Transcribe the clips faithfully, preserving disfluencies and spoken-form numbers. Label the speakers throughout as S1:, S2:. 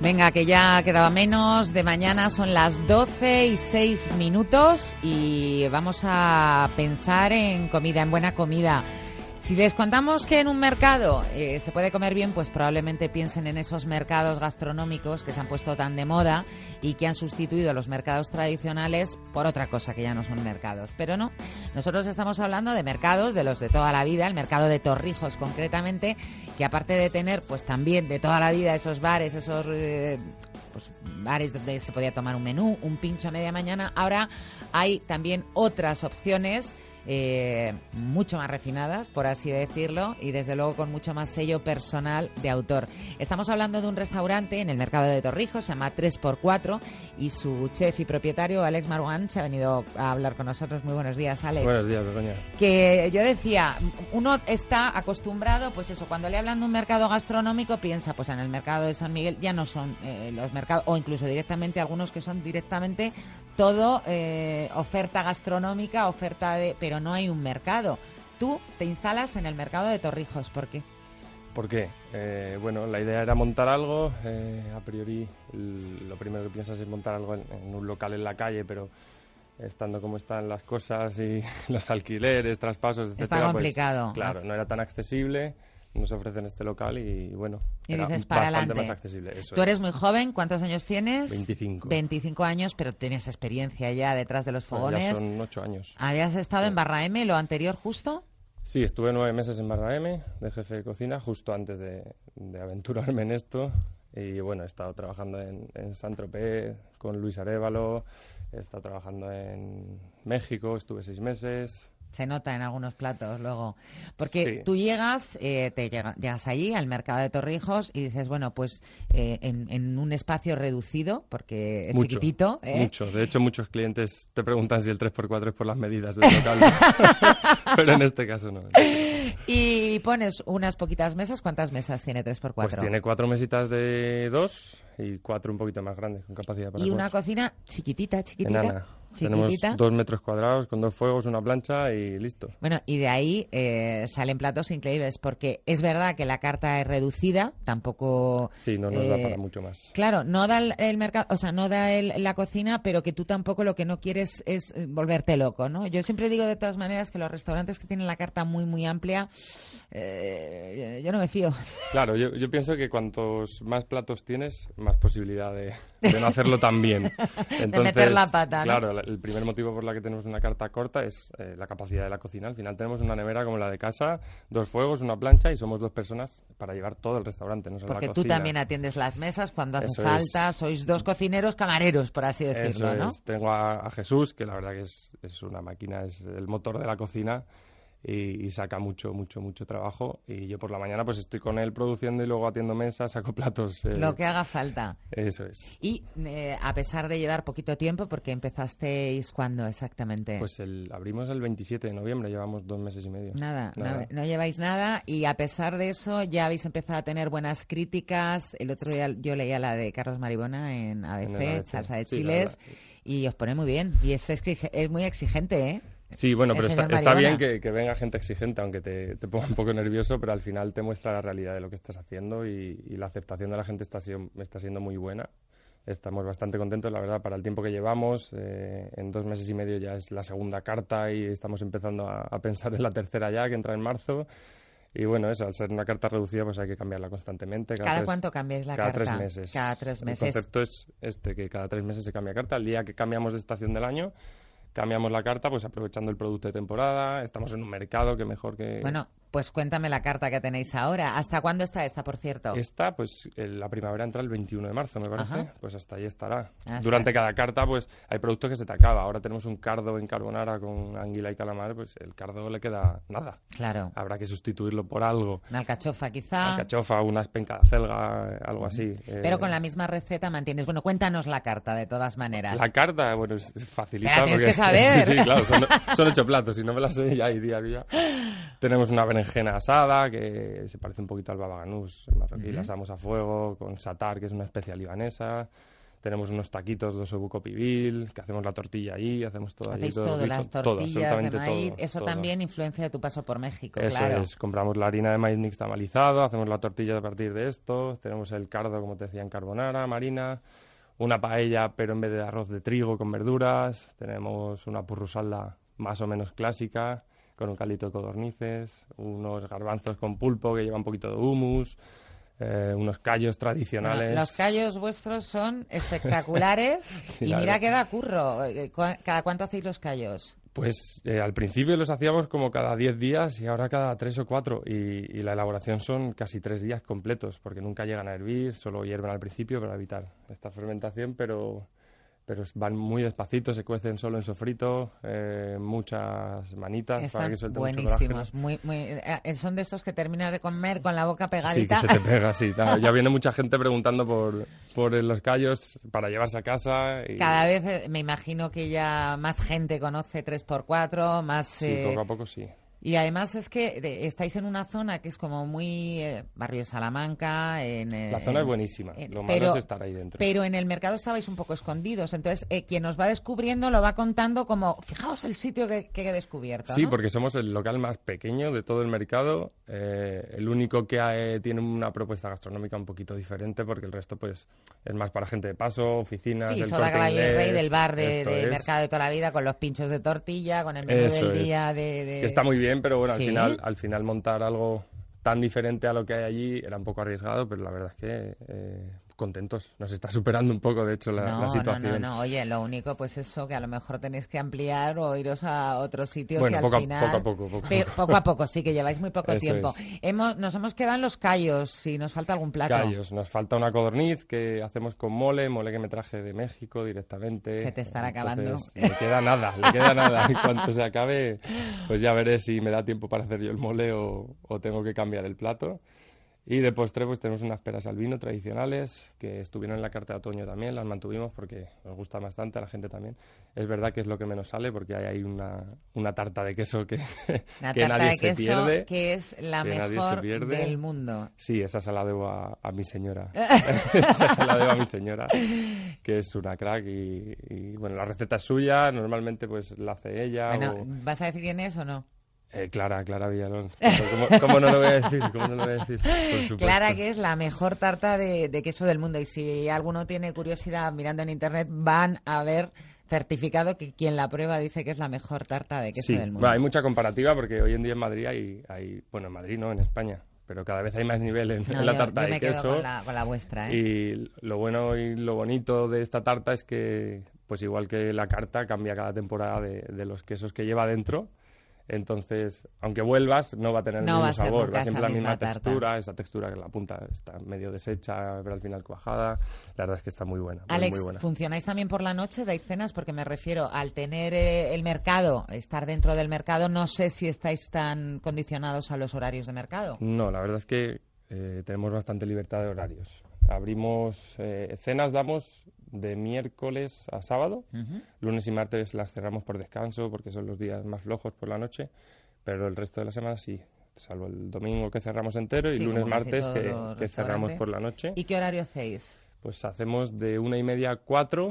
S1: Venga, que ya quedaba menos de mañana, son las doce y seis minutos y vamos a pensar en comida, en buena comida. Si les contamos que en un mercado eh, se puede comer bien, pues probablemente piensen en esos mercados gastronómicos que se han puesto tan de moda y que han sustituido los mercados tradicionales por otra cosa que ya no son mercados. Pero no, nosotros estamos hablando de mercados, de los de toda la vida, el mercado de Torrijos concretamente, que aparte de tener pues también de toda la vida esos bares, esos eh, pues, bares donde se podía tomar un menú, un pincho a media mañana, ahora hay también otras opciones Eh, mucho más refinadas, por así decirlo, y desde luego con mucho más sello personal de autor. Estamos hablando de un restaurante en el mercado de Torrijos, se llama tres por cuatro, y su chef y propietario, Alex Marwan, se ha venido a hablar con nosotros. Muy buenos días, Alex.
S2: Buenos días, Begoña.
S1: Que yo decía, uno está acostumbrado, pues eso, cuando le hablan de un mercado gastronómico, piensa, pues en el mercado de San Miguel ya no son eh, los mercados, o incluso directamente algunos que son directamente todo eh, oferta gastronómica, oferta de... pero no hay un mercado. Tú te instalas en el mercado de Torrijos, ¿por qué?
S2: ¿Por qué? Eh, bueno, la idea era montar algo, eh, a priori el, lo primero que piensas es montar algo en, en un local en la calle, pero estando como están las cosas y los alquileres, traspasos, etcétera,
S1: está complicado.
S2: Pues, claro, no era tan accesible. Nos ofrecen este local y, bueno,
S1: y
S2: era
S1: dices,
S2: bastante
S1: para
S2: más accesible. Eso
S1: Tú eres
S2: es.
S1: muy joven, ¿cuántos años tienes?
S2: veinticinco.
S1: veinticinco años, pero tienes experiencia ya detrás de los fogones.
S2: Pues ya son ocho años.
S1: ¿Habías estado
S2: sí.
S1: en Barra M, lo anterior justo?
S2: Sí, estuve nueve meses en Barra M, de jefe de cocina, justo antes de, de aventurarme en esto. Y bueno, he estado trabajando en, en Saint-Tropez con Luis Arévalo, he estado trabajando en México, estuve seis meses...
S1: Se nota en algunos platos luego. Porque
S2: sí.
S1: tú llegas, eh, te llega, llegas allí al mercado de Torrijos y dices, bueno, pues eh, en, en un espacio reducido, porque es
S2: mucho,
S1: chiquitito. ¿eh?
S2: Mucho. De hecho, muchos clientes te preguntan si el tres por cuatro es por las medidas del local. Pero en este caso no.
S1: Y pones unas poquitas mesas. ¿Cuántas mesas tiene tres por cuatro?
S2: Pues tiene cuatro mesitas de dos y cuatro un poquito más grandes, con capacidad para
S1: Y
S2: cuatro.
S1: una cocina chiquitita, chiquitita.
S2: Enana.
S1: Chiquitita.
S2: Tenemos dos metros cuadrados con dos fuegos, una plancha y listo.
S1: Bueno, y de ahí eh, salen platos increíbles, porque es verdad que la carta es reducida, tampoco...
S2: Sí, no nos
S1: eh,
S2: da para mucho más.
S1: Claro, no da el, el mercado, o sea, no da el, la cocina, pero que tú tampoco lo que no quieres es volverte loco, ¿no? Yo siempre digo de todas maneras que los restaurantes que tienen la carta muy, muy amplia, eh, yo no me fío.
S2: Claro, yo, yo pienso que cuantos más platos tienes, más posibilidad de, de no hacerlo tan bien. Entonces,
S1: de meter la pata, ¿no?
S2: Claro, el primer motivo por la que tenemos una carta corta es eh, la capacidad de la cocina. Al final tenemos una nevera como la de casa, dos fuegos, una plancha y somos dos personas para llevar todo el restaurante, no solo
S1: Porque
S2: la
S1: tú
S2: cocina.
S1: también atiendes las mesas cuando hace
S2: Eso
S1: falta,
S2: es.
S1: sois dos cocineros camareros, por así decirlo,
S2: Eso
S1: ¿no?
S2: es. Tengo a, a Jesús, que la verdad que es, es una máquina, es el motor de la cocina. Y, y saca mucho, mucho, mucho trabajo. Y yo por la mañana pues estoy con él produciendo y luego atiendo mesas, saco platos. Eh,
S1: Lo que haga falta.
S2: Eso es.
S1: Y eh, a pesar de llevar poquito tiempo, porque empezasteis ¿cuándo exactamente?
S2: Pues el, abrimos el veintisiete de noviembre, llevamos dos meses y medio.
S1: Nada,
S2: Nada.
S1: No, no lleváis nada y a pesar de eso ya habéis empezado a tener buenas críticas. El otro día yo leía la de Carlos Maribona en A B C,
S2: En el A B C.
S1: Salsa de
S2: Sí,
S1: Chiles, y os pone muy bien. Y es, exige- es muy exigente, ¿eh?
S2: Sí, bueno,
S1: El
S2: pero está,
S1: señor
S2: está
S1: Maribona.
S2: bien que, que venga gente exigente, aunque te, te ponga un poco nervioso, pero al final te muestra la realidad de lo que estás haciendo y, y la aceptación de la gente está, siendo- está siendo muy buena. Estamos bastante contentos, la verdad, para el tiempo que llevamos. Eh, en dos meses y medio ya es la segunda carta y estamos empezando a, a pensar en la tercera ya, que entra en marzo. Y bueno, eso, al ser una carta reducida, pues hay que cambiarla constantemente.
S1: ¿Cada,
S2: tres-
S1: cuánto cambiáis la
S2: cada
S1: carta?
S2: tres meses.
S1: Cada tres meses.
S2: El concepto es este, que cada tres meses se cambia carta. El día que cambiamos de estación del año, cambiamos la carta, pues aprovechando el producto de temporada. Estamos en un mercado que mejor que...
S1: Bueno, pues cuéntame la carta que tenéis ahora. ¿Hasta cuándo está esta, por cierto?
S2: Esta, pues el- la primavera entra el veintiuno de marzo, me parece.
S1: Ajá.
S2: Pues hasta ahí estará.
S1: Hasta-
S2: Durante cada carta, pues hay productos que se te acaba. Ahora tenemos un cardo en carbonara con anguila y calamar, pues el cardo le queda nada.
S1: Claro.
S2: Habrá que sustituirlo por algo.
S1: Una alcachofa, quizá.
S2: Alcachofa, una penca de acelga, algo así.
S1: Pero
S2: Eh,
S1: con la misma receta mantienes. Bueno, cuéntanos la carta, de todas maneras.
S2: La carta, bueno, es es facilita.
S1: Te la tienes
S2: porque...
S1: que saber.
S2: Sí, sí, claro, son, son ocho platos. Si no me la sé ya hay día a día. Tenemos una berenjena asada, que se parece un poquito al baba ganús marroquí.
S1: Ujú.
S2: La asamos a fuego con satar, que es una especia libanesa. tenemos unos taquitos de osobuco pibil, que hacemos la tortilla ahí, hacemos todo allí.
S1: Hacéis
S2: todo,
S1: todo, las tortillas
S2: todo,
S1: de maíz.
S2: todo,
S1: Eso
S2: todo.
S1: también influencia de tu paso por México,
S2: Eso
S1: claro.
S2: es, compramos la harina de maíz nixtamalizado, hacemos la tortilla a partir de esto, tenemos el cardo, como te decía, en carbonara, marina, una paella, pero en vez de arroz de trigo con verduras, tenemos una purrusalda más o menos clásica, con un caldito de codornices, unos garbanzos con pulpo que llevan un poquito de hummus, eh, unos callos tradicionales.
S1: Bueno, los callos vuestros son espectaculares
S2: Sí,
S1: y
S2: la
S1: mira
S2: verdad.
S1: que da curro. Eh, cu- ¿Cada cuánto hacéis los callos?
S2: Pues eh, al principio los hacíamos como cada diez días y ahora cada tres o cuatro. Y, y la elaboración son casi tres días completos, porque nunca llegan a hervir, solo hierven al principio para evitar esta fermentación, pero, pero van muy despacito, se cuecen solo en sofrito, eh, muchas manitas para
S1: Están
S2: que suelte
S1: buenísimos.
S2: mucho
S1: Muy, muy, eh, son de estos que terminas de comer con la boca
S2: colágeno. Sí,
S1: pegadita.
S2: que se te pega, sí. Claro, ya viene mucha gente preguntando por, por los callos para llevarse a casa. Y,
S1: Cada vez eh, me imagino que ya más gente conoce tres por cuatro, más...
S2: sí,
S1: eh,
S2: poco a poco sí.
S1: Y además es que de- estáis en una zona que es como muy eh, barrio de Salamanca. En, eh,
S2: La zona
S1: en-
S2: es buenísima,
S1: en-
S2: lo malo
S1: pero-
S2: es estar ahí dentro.
S1: Pero en el mercado estabais un poco escondidos. Entonces, eh, quien nos va descubriendo lo va contando como, fijaos el sitio que, que he descubierto.
S2: Sí,
S1: ¿no?
S2: porque somos el local más pequeño de todo el mercado, eh, el único que eh, tiene una propuesta gastronómica un poquito diferente, porque el resto pues es más para gente de paso, oficinas,
S1: Sí,
S2: el
S1: Soda
S2: Corte
S1: Caballo y Rey
S2: Inglés,
S1: del bar de,
S2: esto
S1: de
S2: es.
S1: mercado de toda la vida con los pinchos de tortilla, con el menú
S2: Eso
S1: del
S2: es.
S1: día de... de-
S2: Que está muy bien, pero bueno, al
S1: ¿Sí?
S2: final al final montar algo tan diferente a lo que hay allí era un poco arriesgado, pero la verdad es que eh, contentos. Nos está superando un poco, de hecho, la,
S1: no,
S2: la situación.
S1: no, no, no. Oye, lo único pues eso, que a lo mejor tenéis que ampliar o iros a otros sitios
S2: Bueno,
S1: y al
S2: poco a-
S1: final...
S2: poco a poco, poco a
S1: Pero-
S2: poco.
S1: poco a poco, sí, que lleváis muy poco
S2: Eso
S1: tiempo.
S2: es.
S1: Hemos, nos hemos quedado en los callos, si nos falta algún plato.
S2: Callos. Nos falta una codorniz que hacemos con mole, mole que me traje de México directamente.
S1: Se te estará acabando.
S2: Entonces, le queda nada, le queda nada. En cuanto se acabe, pues ya veré si me da tiempo para hacer yo el mole o, o tengo que cambiar el plato. Y de postre pues tenemos unas peras al vino tradicionales que estuvieron en la carta de otoño también, las mantuvimos porque nos gusta bastante, a la gente también. Es verdad que es lo que menos sale porque hay ahí una, una tarta de queso que,
S1: Una
S2: que
S1: tarta
S2: nadie
S1: de
S2: se
S1: queso
S2: pierde.
S1: que es la
S2: que nadie se
S1: mejor
S2: pierde.
S1: del mundo.
S2: Sí, esa se la debo a, a mi señora. Esa se la debo a mi señora, que es una crack y, y, bueno, la receta es suya, normalmente pues la hace ella.
S1: Bueno,
S2: o-
S1: ¿vas a decir quién es o no?
S2: Eh, Clara, Clara Villalón. ¿Cómo, cómo no lo voy a decir? ¿Cómo no lo voy a decir? Por supuesto.
S1: Clara, que es la mejor tarta de, de queso del mundo. Y si alguno tiene curiosidad mirando en internet, van a ver certificado que quien la prueba dice que es la mejor tarta de queso
S2: Sí,
S1: del mundo.
S2: bueno, hay mucha comparativa porque hoy en día en Madrid hay, hay, bueno, en Madrid no, en España, pero cada vez hay más nivel en,
S1: No,
S2: en la
S1: yo-
S2: tarta
S1: yo
S2: de
S1: me quedo
S2: queso.
S1: con la, con la vuestra, ¿eh?
S2: Y lo bueno y lo bonito de esta tarta es que, pues igual que la carta, cambia cada temporada de, de los quesos que lleva dentro. Entonces, aunque vuelvas, no va a tener el
S1: No
S2: mismo
S1: va a ser
S2: sabor,
S1: nunca
S2: va siempre
S1: esa
S2: la misma
S1: misma tarta.
S2: textura, esa textura que la punta está medio deshecha, pero al final cuajada. La verdad es que está muy buena, muy,
S1: Alex,
S2: muy buena.
S1: ¿funcionáis también por la noche? ¿Dais cenas? Porque me refiero al tener eh, el mercado, estar dentro del mercado, no sé si estáis tan condicionados a los horarios de mercado.
S2: No, la verdad es que eh, tenemos bastante libertad de horarios. Abrimos, eh, cenas damos de miércoles a sábado,
S1: Ujú.
S2: lunes y martes las cerramos por descanso porque son los días más flojos por la noche, pero el resto de la semana sí, salvo el domingo que cerramos entero y
S1: Sí,
S2: lunes,
S1: como casi
S2: martes
S1: todos
S2: que,
S1: los
S2: que cerramos
S1: restaurantes.
S2: por la noche.
S1: ¿Y qué horario hacéis?
S2: Pues hacemos de una y media a cuatro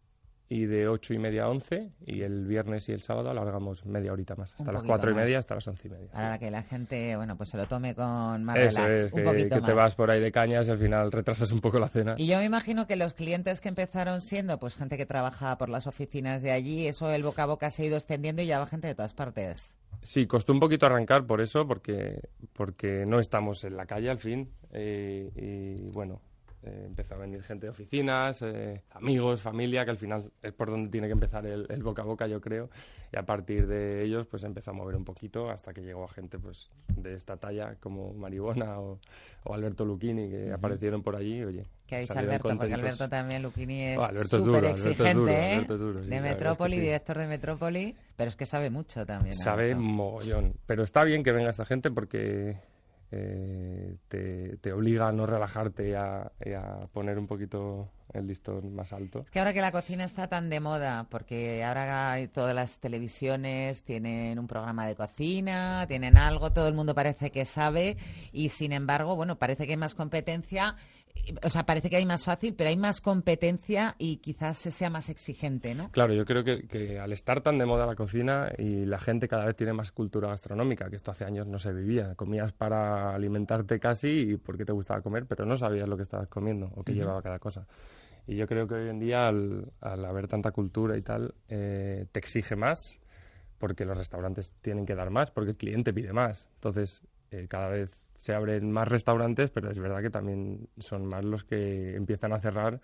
S2: y de ocho y media a once, y el viernes y el sábado alargamos media horita más, hasta
S1: Un
S2: las
S1: poquito
S2: cuatro y
S1: más.
S2: media hasta las once y media. sí.
S1: Para que la gente, bueno, pues se lo tome con más
S2: Eso
S1: relax,
S2: es,
S1: un
S2: que,
S1: poquito
S2: que
S1: más.
S2: te vas por ahí de cañas y al final retrasas un poco la cena.
S1: Y yo me imagino que los clientes que empezaron siendo pues gente que trabajaba por las oficinas de allí, eso el boca a boca se ha ido extendiendo y ya va gente de todas partes.
S2: Sí, costó un poquito arrancar por eso, porque, porque no estamos en la calle al fin. eh, y bueno, eh, empezó a venir gente de oficinas, eh, amigos, familia, que al final es por donde tiene que empezar el, el boca a boca, yo creo. Y a partir de ellos, pues empezó a mover un poquito hasta que llegó a gente pues de esta talla como Maribona o, o Alberto Lucchini, que aparecieron por allí. Oye,
S1: Que ha dicho
S2: salieron
S1: Alberto, porque
S2: contentos.
S1: Alberto también, Lucchini es
S2: Oh, Alberto es duro,
S1: súper
S2: Alberto es
S1: exigente,
S2: duro,
S1: ¿eh?
S2: Alberto es duro, sí,
S1: de
S2: la verdad es que
S1: Metrópoli,
S2: sí.
S1: director de Metrópoli, pero es que sabe mucho también.
S2: Sabe
S1: Alberto.
S2: mogollón. Pero está bien que venga esta gente porque eh, te, te obliga a no relajarte y a, y a poner un poquito el listón más alto.
S1: Es que ahora que la cocina está tan de moda, porque ahora hay todas las televisiones tienen un programa de cocina, tienen algo, todo el mundo parece que sabe y sin embargo, bueno, parece que hay más competencia. O sea, parece que hay más fácil, pero hay más competencia y quizás se sea más exigente, ¿no?
S2: Claro, yo creo que, que al estar tan de moda la cocina y la gente cada vez tiene más cultura gastronómica, que esto hace años no se vivía. Comías para alimentarte casi y porque te gustaba comer, pero no sabías lo que estabas comiendo o qué uh-huh. llevaba cada cosa. Y yo creo que hoy en día, al, al haber tanta cultura y tal, eh, te exige más porque los restaurantes tienen que dar más, porque el cliente pide más. Entonces, eh, cada vez se abren más restaurantes, pero es verdad que también son más los que empiezan a cerrar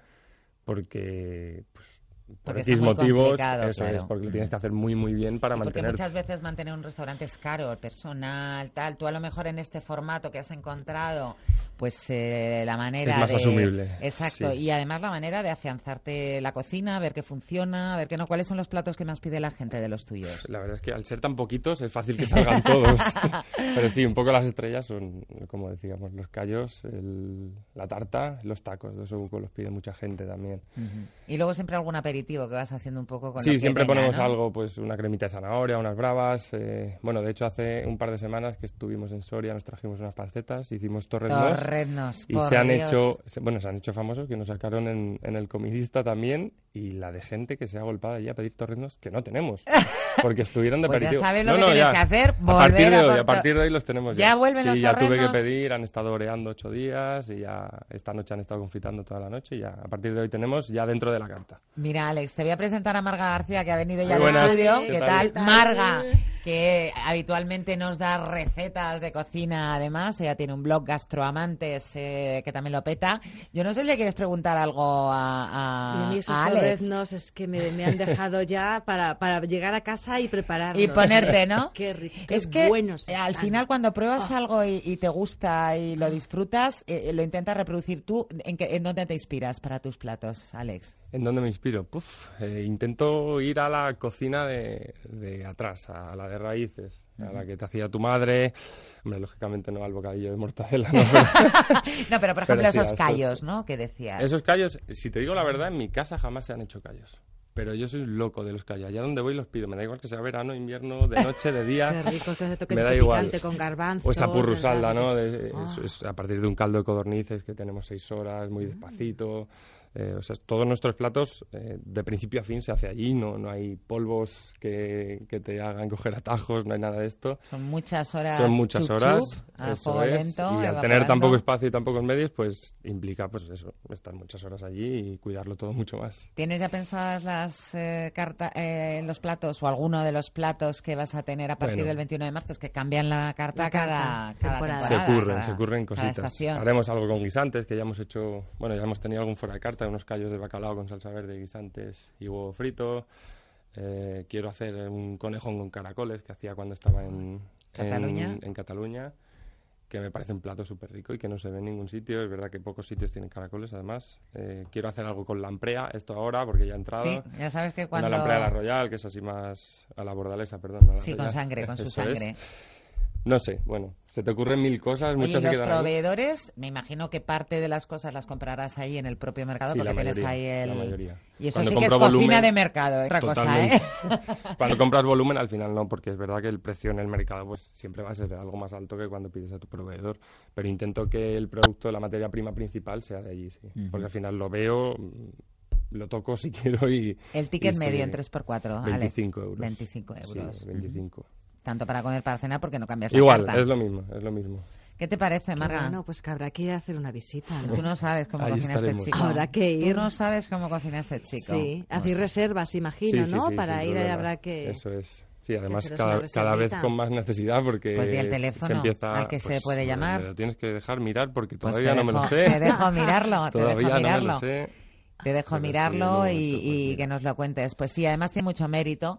S2: porque, pues, por X motivos, eso claro. es, porque lo tienes que hacer muy, muy bien para mantener.
S1: Porque muchas veces mantener un restaurante es caro, el personal, tal. Tú a lo mejor en este formato que has encontrado, pues eh, la manera
S2: es más
S1: de...
S2: asumible.
S1: Exacto,
S2: sí.
S1: Y además la manera de afianzarte la cocina, ver qué funciona, ver qué no. ¿Cuáles son los platos que más pide la gente de los tuyos?
S2: La verdad es que al ser tan poquitos es fácil que salgan todos. Pero sí, un poco las estrellas son, como decíamos, los callos, el, la tarta, los tacos. De eso los pide mucha gente también.
S1: Uh-huh. Y luego siempre algún aperitivo que vas haciendo un poco con
S2: sí,
S1: lo que
S2: siempre
S1: venga,
S2: ponemos
S1: ¿no?
S2: algo, pues una cremita de zanahoria, unas bravas. Eh, bueno, de hecho hace un par de semanas que estuvimos en Soria, nos trajimos unas pancetas, hicimos torreznos.
S1: Torreznos,
S2: y se han Dios. hecho, se, bueno, se han hecho famosos, que nos sacaron en, en el Comidista también, y la de gente que se ha golpado allí a pedir torreznos que no tenemos, porque estuvieron de
S1: pues
S2: aperitivo.
S1: ya sabes lo
S2: no,
S1: que
S2: no,
S1: tienes
S2: ya.
S1: que hacer, volver
S2: a partir de
S1: a
S2: hoy,
S1: por...
S2: a partir de hoy los tenemos ya.
S1: Ya vuelven
S2: sí,
S1: los
S2: ya
S1: torreznos.
S2: tuve que pedir, han estado oreando ocho días y ya esta noche han estado confitando toda la noche y ya a partir de hoy tenemos ya dentro de la carta.
S1: Mira, Alex, te voy a presentar a Marga García, que ha venido ya
S2: Muy
S1: al
S2: buenas.
S1: estudio.
S2: ¿Qué
S1: ¿Qué
S2: tal?
S1: tal? Marga, que habitualmente nos da recetas de cocina, además. Ella tiene un blog Gastroamantes eh, que también lo peta. Yo no sé si le quieres preguntar algo a, a,
S3: y a mí esos
S1: a Alex.
S3: torreznos es que me, me han dejado ya para, para llegar a casa y prepararlos.
S1: Y ponerte, ¿no?
S3: Qué rico, qué
S1: es que
S3: buenos
S1: al
S3: están.
S1: final cuando pruebas
S3: oh.
S1: algo y, y te gusta y lo disfrutas, eh, lo intentas reproducir tú. ¿En, qué, ¿En dónde te inspiras para tus platos, Alex?
S2: ¿En dónde me inspiro? Puf, eh, intento ir a la cocina de, de atrás, a la de raíces, uh-huh. a la que te hacía tu madre. Hombre, lógicamente no al bocadillo de mortadela, ¿no? Pero,
S1: no, pero por ejemplo
S2: pero sí,
S1: esos
S2: estos,
S1: callos, ¿no? Que decías.
S2: Esos callos, si te digo la verdad, en mi casa jamás se han hecho callos. Pero yo soy un loco de los callos. Allá donde voy los pido. Me da igual que sea verano, invierno, de noche, de día.
S3: Qué rico que se toque
S2: me da
S3: picante
S2: igual.
S3: Con garbanzo.
S2: O esa purrusalda, ¿no? De,
S3: oh.
S2: es, es a partir de un caldo de codornices que tenemos seis horas, muy despacito. Eh, o sea, todos nuestros platos, eh, de principio a fin, se hace allí. No, no hay polvos que, que te hagan coger atajos, no hay nada de esto.
S1: Son muchas horas.
S2: Son muchas
S1: chup,
S2: horas.
S1: Chup, a
S2: eso
S1: fuego
S2: es.
S1: lento,
S2: y al
S1: evaporando.
S2: tener tan poco espacio y tan pocos medios, pues implica, pues eso, estar muchas horas allí y cuidarlo todo mucho más.
S1: ¿Tienes ya pensadas las eh, carta, eh, los platos o alguno de los platos que vas a tener a partir
S2: bueno,
S1: del veintiuno de marzo? Es que cambian la carta, la cada, cada temporada.
S2: Se ocurren,
S1: cada,
S2: se ocurren cositas. Haremos algo con guisantes, que ya hemos hecho, bueno, ya hemos tenido algún fuera de carta, unos callos de bacalao con salsa verde, guisantes y huevo frito. Eh, quiero hacer un conejón con caracoles que hacía cuando estaba en
S1: Cataluña,
S2: en, en Cataluña, que me parece un plato súper rico y que no se ve en ningún sitio. Es verdad que pocos sitios tienen caracoles, además. Eh, quiero hacer algo con lamprea, esto ahora, porque ya ha entrado.
S1: Sí, ya sabes que cuando...
S2: Una lamprea a la Royal, que es así más a la bordalesa, perdón. A la
S1: sí,
S2: Royal.
S1: con sangre, con su
S2: Eso
S1: sangre.
S2: Es. No sé, bueno, se te ocurren mil cosas,
S1: Oye,
S2: muchas
S1: y
S2: se
S1: los
S2: quedan
S1: proveedores, ahí. Me imagino que parte de las cosas las comprarás ahí en el propio mercado,
S2: sí,
S1: porque
S2: la
S1: tienes
S2: mayoría,
S1: ahí el...
S2: La mayoría.
S1: Y eso
S2: Cuando
S1: sí que es
S2: volumen,
S1: cocina de mercado, otra
S2: totalmente.
S1: cosa, ¿eh?
S2: Cuando compras volumen, al final no, porque es verdad que el precio en el mercado pues siempre va a ser algo más alto que cuando pides a tu proveedor, pero intento que el producto, la materia prima principal sea de allí, sí. Uh-huh. Porque al final lo veo, lo toco si quiero y...
S1: El ticket
S2: y
S1: medio
S2: sí,
S1: en tres por cuatro,
S2: veinticinco
S1: Alex.
S2: euros.
S1: veinticinco euros.
S2: Sí, veinticinco. Uh-huh.
S1: Tanto para comer, para cenar, porque no cambias
S2: Igual,
S1: la carta.
S2: es lo mismo, es lo mismo.
S1: ¿Qué te parece, Marga?
S3: Bueno, pues que habrá que ir a hacer una visita, ¿no?
S1: Tú no sabes cómo
S2: Ahí
S1: cocina
S2: estaremos.
S1: este chico.
S3: Habrá que ir.
S1: Tú no sabes cómo cocina este chico.
S3: Sí,
S1: no
S3: hacéis
S1: sé.
S3: reservas, imagino,
S2: sí,
S3: ¿no?
S2: Sí, sí,
S3: Para
S2: sí,
S3: ir
S2: problema.
S3: habrá que...
S2: Eso es. Sí, además
S3: que
S2: cada, cada vez con más necesidad porque
S1: pues di el teléfono
S2: se empieza,
S1: al que
S2: pues,
S1: se puede llamar.
S2: Me lo tienes que dejar mirar porque
S1: Pues
S2: todavía no
S1: dejo,
S2: me lo sé.
S1: Te dejo mirarlo, te
S2: todavía
S1: dejo mirarlo.
S2: no me lo sé.
S1: Te dejo
S2: Pero
S1: mirarlo
S2: sí,
S1: y,
S2: momento, pues,
S1: y
S2: mira.
S1: que nos lo cuentes. Pues sí, además tiene mucho mérito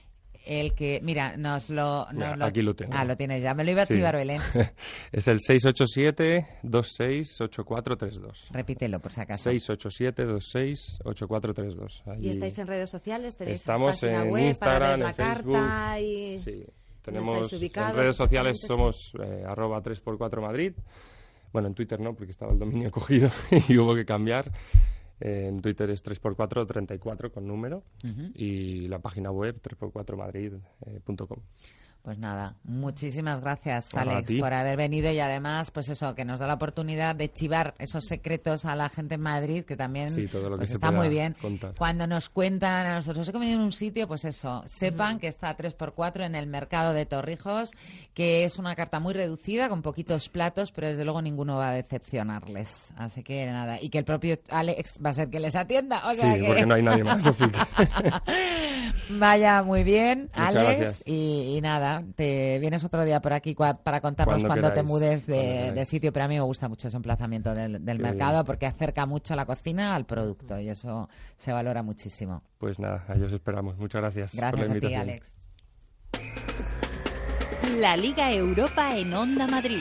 S1: el que... Mira, nos lo... Nos
S2: Mira,
S1: lo
S2: aquí lo tengo.
S1: Ah, lo tienes ya. Me lo iba a
S2: Sí.
S1: chivar, Belén.
S2: Es el seis ocho siete, dos seis, ocho cuatro tres dos.
S1: Repítelo, por si acaso.
S2: seis ocho siete, dos seis, ocho cuatro tres dos.
S3: ¿Y estáis en redes sociales? ¿Tenéis
S2: Estamos
S3: página
S2: en
S3: web
S2: Instagram,
S3: para ver la
S2: en Facebook.
S3: carta? Y...
S2: Sí,
S3: ¿Dónde
S2: tenemos
S3: estáis ubicados
S2: en redes sociales
S3: exactamente?
S2: somos eh, arroba tres por cuatro Madrid. Bueno, en Twitter no, porque estaba el dominio cogido y hubo que cambiar. Eh, en Twitter es tres por cuatro treinta y cuatro con número
S1: Uh-huh.
S2: y la página web tres por cuatro madrid punto com.
S1: Pues nada, muchísimas gracias,
S2: Bueno,
S1: Alex, por haber venido y además, pues eso, que nos da la oportunidad de chivar esos secretos a la gente en Madrid, que también
S2: sí, todo lo
S1: pues
S2: que
S1: está
S2: se
S1: muy bien.
S2: Contar.
S1: Cuando nos cuentan a nosotros, he comido en un sitio, pues eso, sepan uh-huh. que está a tres por cuatro en el mercado de Torrijos, que es una carta muy reducida, con poquitos platos, pero desde luego ninguno va a decepcionarles. Así que nada, y que el propio Alex va a ser que les atienda. O sea
S2: sí,
S1: que...
S2: porque no hay nadie más, así que...
S1: Vaya, muy bien,
S2: Muchas
S1: Alex, y, y nada, te vienes otro día por aquí cua- para contarnos
S2: cuando,
S1: cuando te
S2: queráis,
S1: mudes de, de sitio, pero a mí me gusta mucho ese emplazamiento del, del mercado
S2: bien.
S1: Porque acerca mucho la cocina al producto y eso se valora muchísimo.
S2: Pues nada, ahí os esperamos. Muchas gracias,
S1: gracias
S2: por la invitación.
S1: a ti, Alex.
S4: La Liga Europa en Onda Madrid.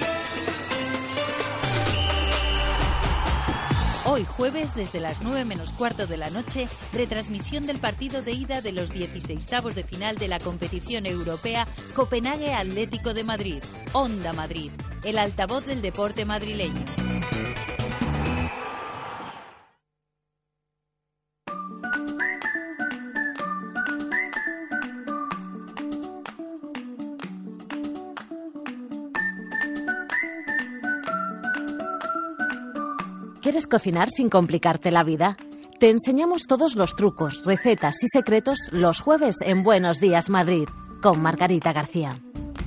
S4: Hoy jueves, desde las nueve menos cuarto de la noche, retransmisión del partido de ida de los dieciseisavos de final de la competición europea Copenhague Atlético de Madrid. Onda Madrid, el altavoz del deporte madrileño.
S5: ¿Quieres cocinar sin complicarte la vida? Te enseñamos todos los trucos, recetas y secretos los jueves en Buenos Días Madrid, con Margarita García.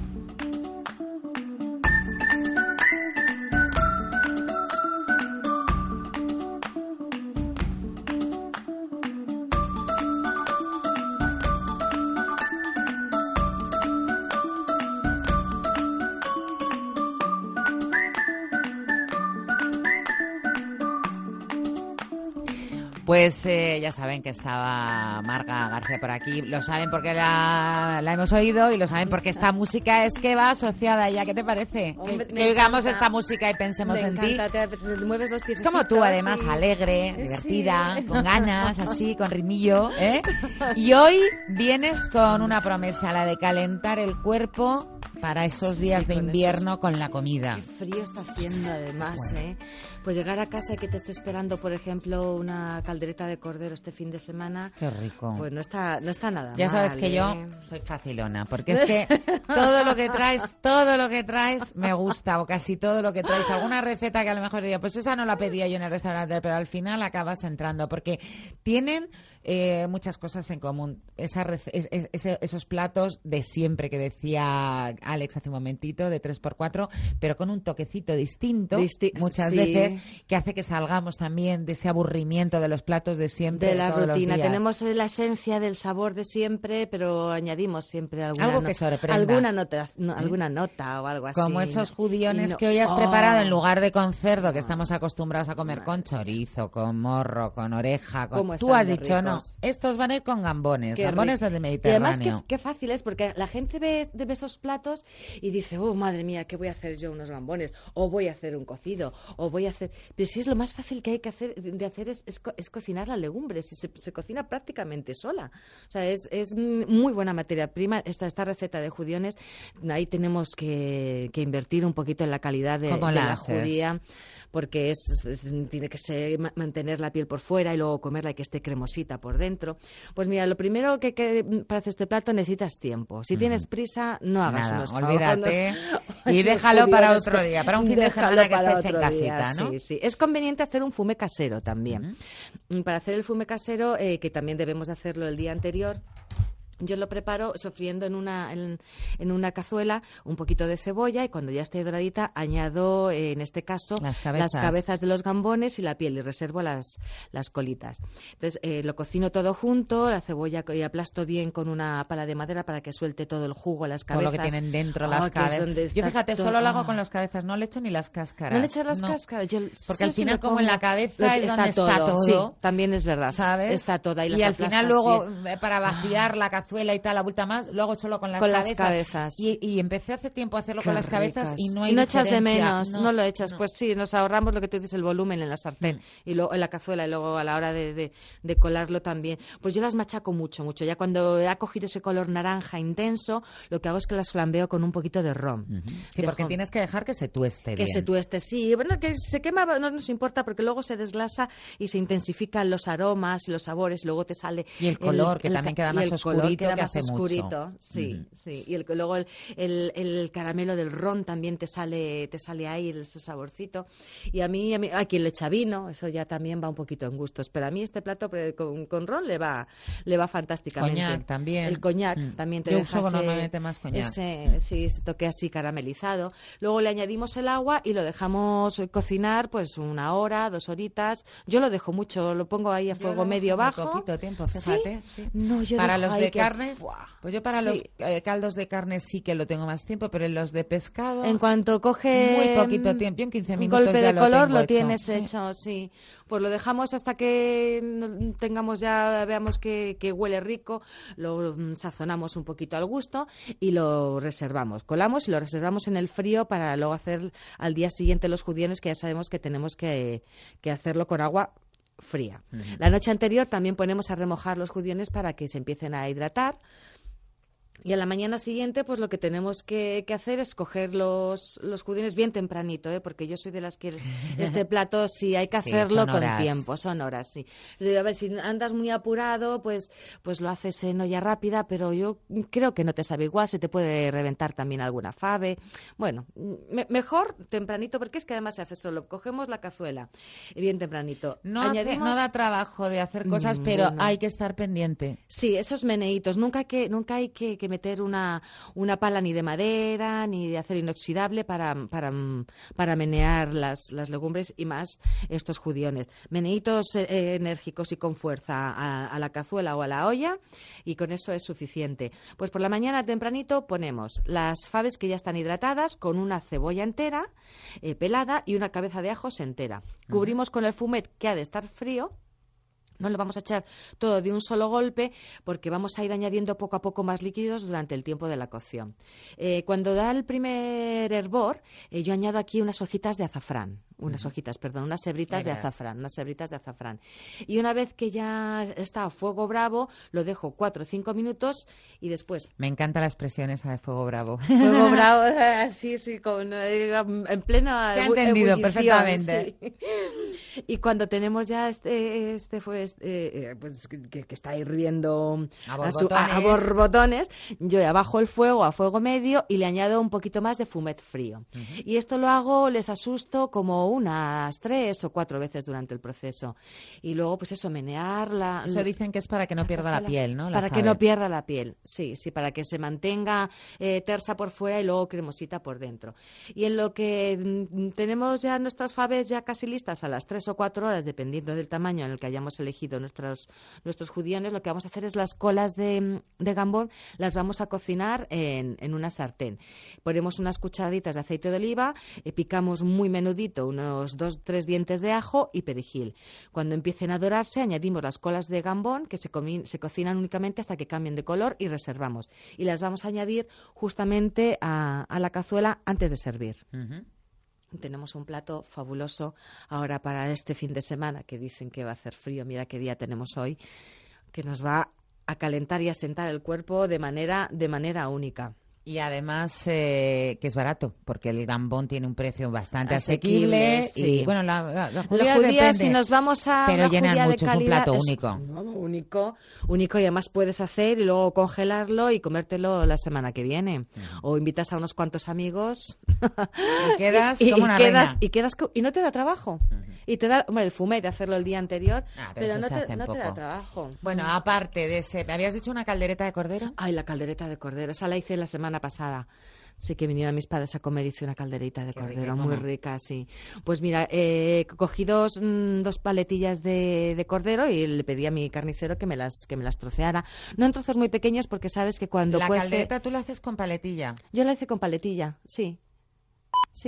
S1: Pues eh, ya saben que estaba Marga García por aquí. Lo saben porque la, la hemos oído y lo saben porque esta música es que va asociada a ella. ¿Qué te parece?
S3: Hombre,
S1: que
S3: me
S1: que oigamos
S3: encanta.
S1: esta música y pensemos
S3: Me
S1: en
S3: encanta,
S1: ti.
S3: te, te mueves los pies.
S1: Es como tú, además, alegre,
S3: Sí.
S1: divertida, con ganas, así, con ritmillo, ¿eh? Y hoy vienes con una promesa, la de calentar el cuerpo para esos días
S3: Sí,
S1: de
S3: con
S1: invierno
S3: esos-
S1: con la comida.
S3: Qué frío está haciendo, además,
S1: Bueno.
S3: ¿eh? Pues llegar a casa y que te esté esperando, por ejemplo, una caldereta de cordero este fin de semana,
S1: Qué rico.
S3: pues no está, no está nada
S1: Ya sabes
S3: mal,
S1: que yo
S3: ¿eh?
S1: soy facilona, porque es que todo lo que traes, todo lo que traes me gusta, o casi todo lo que traes. Alguna receta que a lo mejor diría, pues esa no la pedía yo en el restaurante, pero al final acabas entrando, porque tienen eh, muchas cosas en común. Esa rece- es- es- ese- esos platos de siempre que decía Alex hace un momentito, de tres por cuatro, pero con un toquecito distinto,
S3: Disti-
S1: muchas
S3: sí.
S1: veces, que hace que salgamos también de ese aburrimiento de los platos de siempre.
S3: De la
S1: todos los
S3: rutina.
S1: días.
S3: Tenemos la esencia del sabor de siempre, pero añadimos siempre alguna,
S1: Algo
S3: no-
S1: que sorprenda.
S3: alguna, nota, no, alguna nota o algo así.
S1: Como esos
S3: ¿no?
S1: judiones
S3: Y no-
S1: que hoy has
S3: ¡Oh!
S1: preparado en lugar de con cerdo, que estamos acostumbrados a comer con chorizo, con morro, con oreja. Con...
S3: ¿Cómo
S1: Tú
S3: están
S1: has
S3: de
S1: dicho, no,
S3: ricos?
S1: estos van a ir con gambones,
S3: Qué
S1: gambones
S3: rico.
S1: del
S3: Y además,
S1: Mediterráneo.
S3: qué, qué fácil es, porque la gente ve, ve esos platos y dice, oh, madre mía, ¿qué voy a hacer yo? Unos gambones, o voy a hacer un cocido, o voy a hacer... Pero si es lo más fácil que hay que hacer, de hacer es, es, co- es cocinar la legumbre, si se, se cocina prácticamente sola. O sea, es, es muy buena materia prima. Esta, esta receta de judiones, ahí tenemos que, que invertir un poquito en la calidad de,
S1: ¿Cómo
S3: de
S1: la
S3: la
S1: haces?
S3: judía, porque es, es- tiene que ser, ma- mantener la piel por fuera y luego comerla y que esté cremosita por dentro. Pues mira, lo primero que, que para hacer este plato necesitas tiempo. Si tienes prisa, no hagas
S1: Nada,
S3: unos
S1: olvídate
S3: unos-
S1: y
S3: unos
S1: déjalo para
S3: judiones
S1: otro
S3: con-
S1: día, para un fin de
S3: déjalo
S1: semana que
S3: para
S1: estés en
S3: otro día,
S1: casita, ¿no?
S3: Sí, sí. Es conveniente hacer un fume casero también. Mm, Para hacer el fume casero, eh, que también debemos de hacerlo el día anterior, yo lo preparo sofriendo en una, en, en una cazuela un poquito de cebolla y cuando ya esté doradita añado, eh, en este caso,
S1: Las cabezas.
S3: cabezas de los gambones y la piel y reservo las, las colitas. Entonces eh, lo cocino todo junto, la cebolla y aplasto bien con una pala de madera para que suelte todo el jugo, las
S1: Todo
S3: cabezas.
S1: lo que tienen dentro
S3: Oh,
S1: las
S3: que es
S1: cabezas.
S3: donde
S1: Yo
S3: está
S1: fíjate,
S3: todo-
S1: solo lo hago
S3: ah.
S1: con las cabezas, no le echo ni las cáscaras.
S3: ¿No le echas las
S1: No.
S3: cáscaras? Yo-
S1: Porque
S3: sí,
S1: al
S3: sí
S1: final
S3: lo
S1: como en
S3: pongo.
S1: la cabeza es
S3: Lo-
S1: donde está todo.
S3: Sí, también es verdad.
S1: ¿Sabes?
S3: Está toda y,
S1: y
S3: las
S1: al
S3: aplastas
S1: final luego
S3: bien.
S1: eh, para vaciar la, ca- cazuela y tal, la vuelta más, lo hago solo con las
S3: con
S1: cabezas.
S3: las cabezas.
S1: Y, y empecé hace tiempo a hacerlo
S3: Qué
S1: con las cabezas
S3: ricas.
S1: y no hay
S3: Y no echas de
S1: diferencia.
S3: menos, no, no lo echas.
S1: no.
S3: Pues sí, nos ahorramos lo que tú dices, el volumen en la sartén
S1: Mm.
S3: y luego en la cazuela y luego a la hora de, de, de colarlo también. Pues yo las machaco mucho, mucho. Ya cuando ha cogido ese color naranja intenso, lo que hago es que las flambeo con un poquito de ron.
S1: Ujú. Sí,
S3: Dejo-
S1: porque tienes que dejar que se tueste
S3: Que
S1: bien.
S3: se tueste, sí. Bueno, que se quema, no nos importa porque luego se desglasa y se intensifican los aromas y los sabores. Luego te sale...
S1: Y el color, que
S3: el
S1: también
S3: ca-
S1: queda
S3: y
S1: más
S3: el color
S1: oscurito,
S3: queda
S1: que
S3: más
S1: hace mucho.
S3: oscurito, sí,
S1: Ujú.
S3: sí. Y el, luego el, el, el caramelo del ron también te sale te sale ahí ese saborcito. Y a mí, a mí, a quien le echa vino, eso ya también va un poquito en gustos. Pero a mí este plato pre- con, con ron le va le va fantásticamente.
S1: Coñac también.
S3: El coñac
S1: Mm.
S3: también te
S1: Yo
S3: deja
S1: uso
S3: ese-
S1: normalmente más coñac.
S3: ese, sí, ese toque así caramelizado. Luego le añadimos el agua y lo dejamos cocinar pues una hora, dos horitas. Yo lo dejo mucho, lo pongo ahí a
S1: Yo
S3: fuego
S1: lo
S3: medio
S1: dejo muy
S3: bajo.
S1: poquito tiempo,
S3: ¿Sí?
S1: fíjate. Sí.
S3: No, yo
S1: para
S3: dejo
S1: los
S3: ahí
S1: de
S3: que-
S1: carne,
S3: ¡fua!
S1: pues yo para
S3: Sí.
S1: los eh, caldos de carne sí que lo tengo más tiempo, pero en los de pescado
S3: En cuanto coge
S1: muy poquito tiempo, yo en quince
S3: un
S1: minutos
S3: golpe
S1: ya
S3: de
S1: lo
S3: color
S1: tengo
S3: lo
S1: hecho.
S3: tienes
S1: Sí.
S3: hecho, sí. Pues lo dejamos hasta que mm, tengamos ya, veamos que, que huele rico, lo mm, sazonamos un poquito al gusto y lo reservamos. Colamos y lo reservamos en el frío para luego hacer al día siguiente los judiones, que ya sabemos que tenemos que, que hacerlo con agua fría.
S1: Ujú.
S3: La noche anterior también ponemos a remojar los judiones para que se empiecen a hidratar. Y a la mañana siguiente, pues lo que tenemos que, que hacer es coger los, los judiones bien tempranito, ¿eh? Porque yo soy de las que este plato sí hay que
S1: Sí,
S3: hacerlo
S1: son
S3: con
S1: horas.
S3: tiempo, son horas, sí. A ver, si andas muy apurado, pues, pues lo haces en olla rápida, pero yo creo que no te sabe igual, se te puede reventar también alguna fave. Bueno, me- mejor tempranito, porque es que además se hace solo. Cogemos la cazuela, bien tempranito.
S1: No, hace-
S3: Añadimos...
S1: no da trabajo de hacer cosas,
S3: Mm,
S1: pero
S3: bueno.
S1: hay que estar pendiente.
S3: Sí, esos meneitos. Nunca hay que, nunca hay que, que meter una, una pala ni de madera ni de acero inoxidable para, para, para menear las, las legumbres y más estos judiones. Meneitos eh, enérgicos y con fuerza a, a la cazuela o a la olla y con eso es suficiente. Pues por la mañana tempranito ponemos las faves que ya están hidratadas con una cebolla entera eh, pelada y una cabeza de ajos entera. Cubrimos con el fumet que ha de estar frío. No lo vamos a echar todo de un solo golpe porque vamos a ir añadiendo poco a poco más líquidos durante el tiempo de la cocción. Eh, cuando da el primer hervor, eh, yo añado aquí unas hojitas de azafrán. Unas hojitas, perdón, unas hebritas de
S1: Negras.
S3: azafrán, unas hebritas de azafrán. Y una vez que ya está a fuego bravo, lo dejo cuatro o cinco minutos y después
S1: Me encanta la expresión esa de fuego bravo.
S3: fuego bravo, así, sí, con, eh, en plena
S1: Se ha
S3: ebu-
S1: entendido
S3: ebullición,
S1: perfectamente.
S3: sí. Y cuando tenemos ya este, este pues, eh, eh, pues que, que está hirviendo
S1: A
S3: su- a- a
S1: borbotones.
S3: borbotones, yo ya bajo el fuego a fuego medio y le añado un poquito más de fumet frío. Y esto lo hago, les asusto, como unas tres o cuatro veces durante el proceso. Y luego, pues eso, menear la...
S1: Eso dicen que es para que no pierda la
S3: cazuela.
S1: piel, ¿no? La
S3: Para que
S1: fave.
S3: no pierda la piel, sí, sí, para que se mantenga eh, tersa por fuera y luego cremosita por dentro. Y en lo que mm, tenemos ya nuestras faves ya casi listas a las tres o cuatro horas, dependiendo del tamaño en el que hayamos elegido nuestros, nuestros judiones, lo que vamos a hacer es las colas de, de gambón, las vamos a cocinar en, en una sartén. Ponemos unas cucharaditas de aceite de oliva, eh, picamos muy menudito unos dos, tres dientes de ajo y perejil. Cuando empiecen a dorarse, añadimos las colas de gambón que se, comi- se cocinan únicamente hasta que cambien de color y reservamos. Y las vamos a añadir justamente a, a la cazuela antes de servir.
S1: Ujú.
S3: Tenemos un plato fabuloso ahora para este fin de semana, que dicen que va a hacer frío. Mira qué día tenemos hoy, que nos va a calentar y a sentar el cuerpo de manera, de manera única.
S1: Y además eh, que es barato, porque el gambón tiene un precio bastante
S3: Asequible,
S1: asequible.
S3: sí.
S1: Y bueno, la, la, la
S3: La
S1: judía
S3: judía,
S1: depende,
S3: si nos vamos a
S1: pero
S3: una
S1: llenan
S3: judía de
S1: mucho, es un
S3: calidad,
S1: plato
S3: es
S1: único.
S3: un- único, único y además puedes hacer y luego congelarlo y comértelo la semana que viene. O invitas a unos cuantos amigos
S1: Y quedas
S3: y,
S1: como
S3: y
S1: una
S3: quedas,
S1: reina.
S3: y quedas co- y no te da trabajo. Y te da, hombre, el fumet de hacerlo el día anterior,
S1: Ah, pero
S3: pero,
S1: eso
S3: no,
S1: se
S3: te,
S1: hace en
S3: no te da
S1: poco.
S3: trabajo.
S1: Bueno, aparte de ese, ¿me habías dicho una caldereta de cordero?
S3: Ay, la caldereta de cordero, esa la hice la semana pasada. Sí, que vinieron mis padres a comer, hice una calderita de
S1: Qué
S3: cordero,
S1: rica,
S3: muy
S1: ¿cómo?
S3: rica, sí. Pues mira, eh, cogí dos, mm, dos paletillas de, de cordero y le pedí a mi carnicero que me las que me las troceara. No en trozos muy pequeños porque sabes que cuando
S1: La
S3: cuece...
S1: caldereta tú la haces con paletilla.
S3: Yo la hice con paletilla, sí. Sí.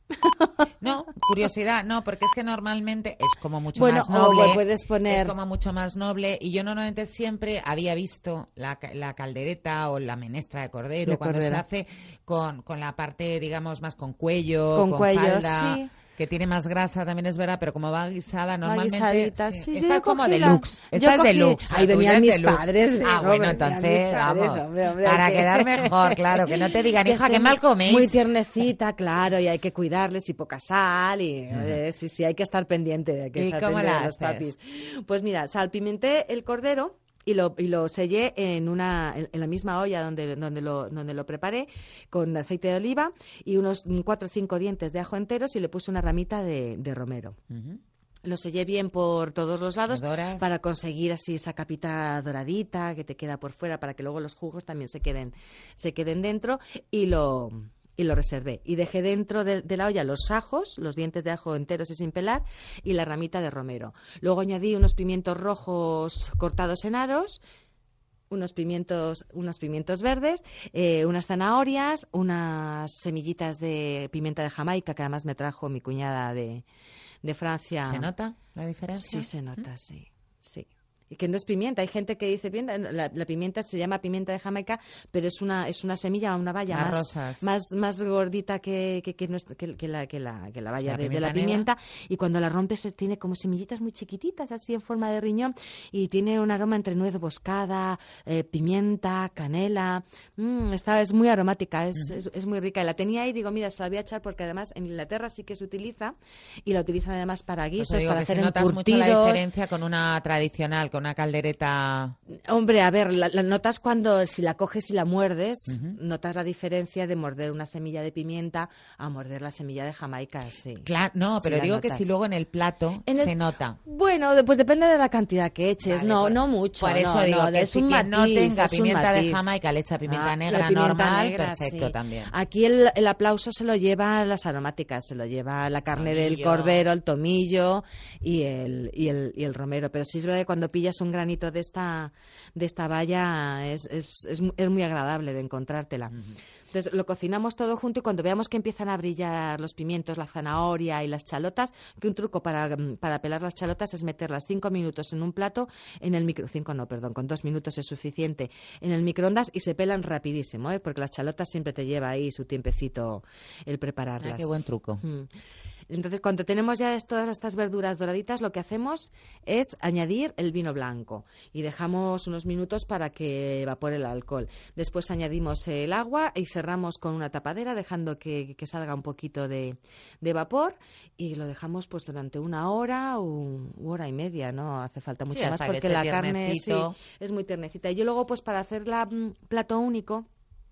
S1: No, curiosidad, no, porque es que normalmente es como mucho
S3: Bueno,
S1: más noble.
S3: o puedes poner...
S1: Es como mucho más noble. Y yo normalmente siempre había visto la, ca- la caldereta o la menestra de cordero
S3: De
S1: cuando
S3: cordero.
S1: se hace con, con la parte, digamos, más con cuello,
S3: Con
S1: con,
S3: cuello,
S1: falda,
S3: sí.
S1: que tiene más grasa, también es verdad, pero como va guisada, normalmente
S3: guisadita,
S1: sí,
S3: sí, yo
S1: está como
S3: cogí la-
S1: deluxe.
S3: yo
S1: Esta es
S3: cogí-
S1: deluxe. la
S3: ahí
S1: tuya
S3: venían
S1: es
S3: mis
S1: deluxe.
S3: padres,
S1: Ah,
S3: digo,
S1: bueno,
S3: venían
S1: entonces,
S3: mis padres,
S1: vamos,
S3: hombre, hombre,
S1: para
S3: hay que-
S1: quedar mejor, claro, que no te digan,
S3: Que
S1: hija, qué
S3: estén
S1: mal coméis.
S3: Muy tiernecita, claro, y hay que cuidarles y poca sal y eh, sí, sí, hay que estar pendiente de que
S1: ¿Y
S3: estar
S1: cómo
S3: pendiente
S1: la
S3: de los
S1: haces?
S3: papis. Pues mira, salpimenté el cordero y lo, y lo sellé en una en, en la misma olla donde, donde, lo, donde lo preparé, con aceite de oliva y unos cuatro o cinco dientes de ajo enteros, y le puse una ramita de, de romero.
S1: Ujú.
S3: Lo sellé bien por todos los lados
S1: ¿Lo doras?
S3: para conseguir así esa capita doradita que te queda por fuera, para que luego los jugos también se queden, se queden dentro, y lo, y lo reservé. Y dejé dentro de, de la olla los ajos, los dientes de ajo enteros y sin pelar, y la ramita de romero. Luego añadí unos pimientos rojos cortados en aros, unos pimientos, unos pimientos verdes, eh, unas zanahorias, unas semillitas de pimienta de Jamaica, que además me trajo mi cuñada de, de Francia.
S1: ¿Se nota la diferencia?
S3: Sí, se nota, sí, sí. Y que no es pimienta. Hay gente que dice pimienta. La, la pimienta se llama pimienta de Jamaica, pero es una es una semilla, una valla
S1: Las
S3: más,
S1: rosas.
S3: más más gordita que, que, que, nuestra- que- que la, que, la, que la valla
S1: ¿La
S3: de, de
S1: pimienta
S3: la
S1: negra?
S3: pimienta. Y cuando la rompes se tiene como semillitas muy chiquititas, así en forma de riñón, y tiene un aroma entre nuez moscada, eh, pimienta, canela. Mm, está, es muy aromática, es, es, es muy rica. Y la tenía ahí y digo, mira, se la voy a echar porque además en Inglaterra sí que se utiliza, y la utilizan además para
S1: Por
S3: guisos,
S1: eso digo
S3: para
S1: que
S3: hacer
S1: si notas mucho la
S3: encurtidos.
S1: diferencia con una tradicional, con una caldereta.
S3: Hombre, a ver, la, la notas cuando, si la coges y la muerdes,
S1: Ujú.
S3: notas la diferencia de morder una semilla de pimienta a morder la semilla de Jamaica, sí.
S1: Claro, no,
S3: Sí,
S1: pero
S3: la
S1: digo que
S3: notas.
S1: si luego en el plato
S3: En el-
S1: se nota.
S3: Bueno, de- pues depende de la cantidad que eches,
S1: Vale,
S3: no,
S1: por-
S3: no mucho.
S1: Por eso
S3: no,
S1: digo
S3: no,
S1: que
S3: es
S1: si
S3: un
S1: quien no
S3: matiz,
S1: tenga
S3: es un
S1: pimienta de
S3: matiz.
S1: Jamaica, le echa pimienta
S3: Ah,
S1: negra
S3: la pimienta
S1: normal,
S3: negra,
S1: perfecto
S3: sí.
S1: también.
S3: Aquí el, el aplauso se lo lleva las aromáticas, se lo lleva la carne del
S1: Tomillo.
S3: cordero, el tomillo y el, y el, y el romero. Pero sí es verdad que cuando pillas un granito de esta, de esta valla es, es, es, mu- es muy agradable de encontrártela. Entonces lo cocinamos todo junto, y cuando veamos que empiezan a brillar los pimientos, la zanahoria y las chalotas, que un truco para, para pelar las chalotas es meterlas cinco minutos en un plato en el micro... Cinco no, perdón, con dos minutos es suficiente en el microondas, y se pelan rapidísimo, ¿eh? Porque las chalotas siempre te lleva ahí su tiempecito el prepararlas.
S1: Ah, qué buen truco.
S3: Mm. Entonces, cuando tenemos ya es- todas estas verduras doraditas, lo que hacemos es añadir el vino blanco y dejamos unos minutos para que evapore el alcohol. Después añadimos el agua y cerramos con una tapadera, dejando que, que salga un poquito de, de vapor, y lo dejamos pues durante una hora u, u hora y media, no hace falta mucho más,
S1: hasta que
S3: porque
S1: esté
S3: la carne sí,
S1: tiernecito.
S3: es muy tiernecita. Y yo luego, pues para hacerla mm, plato único,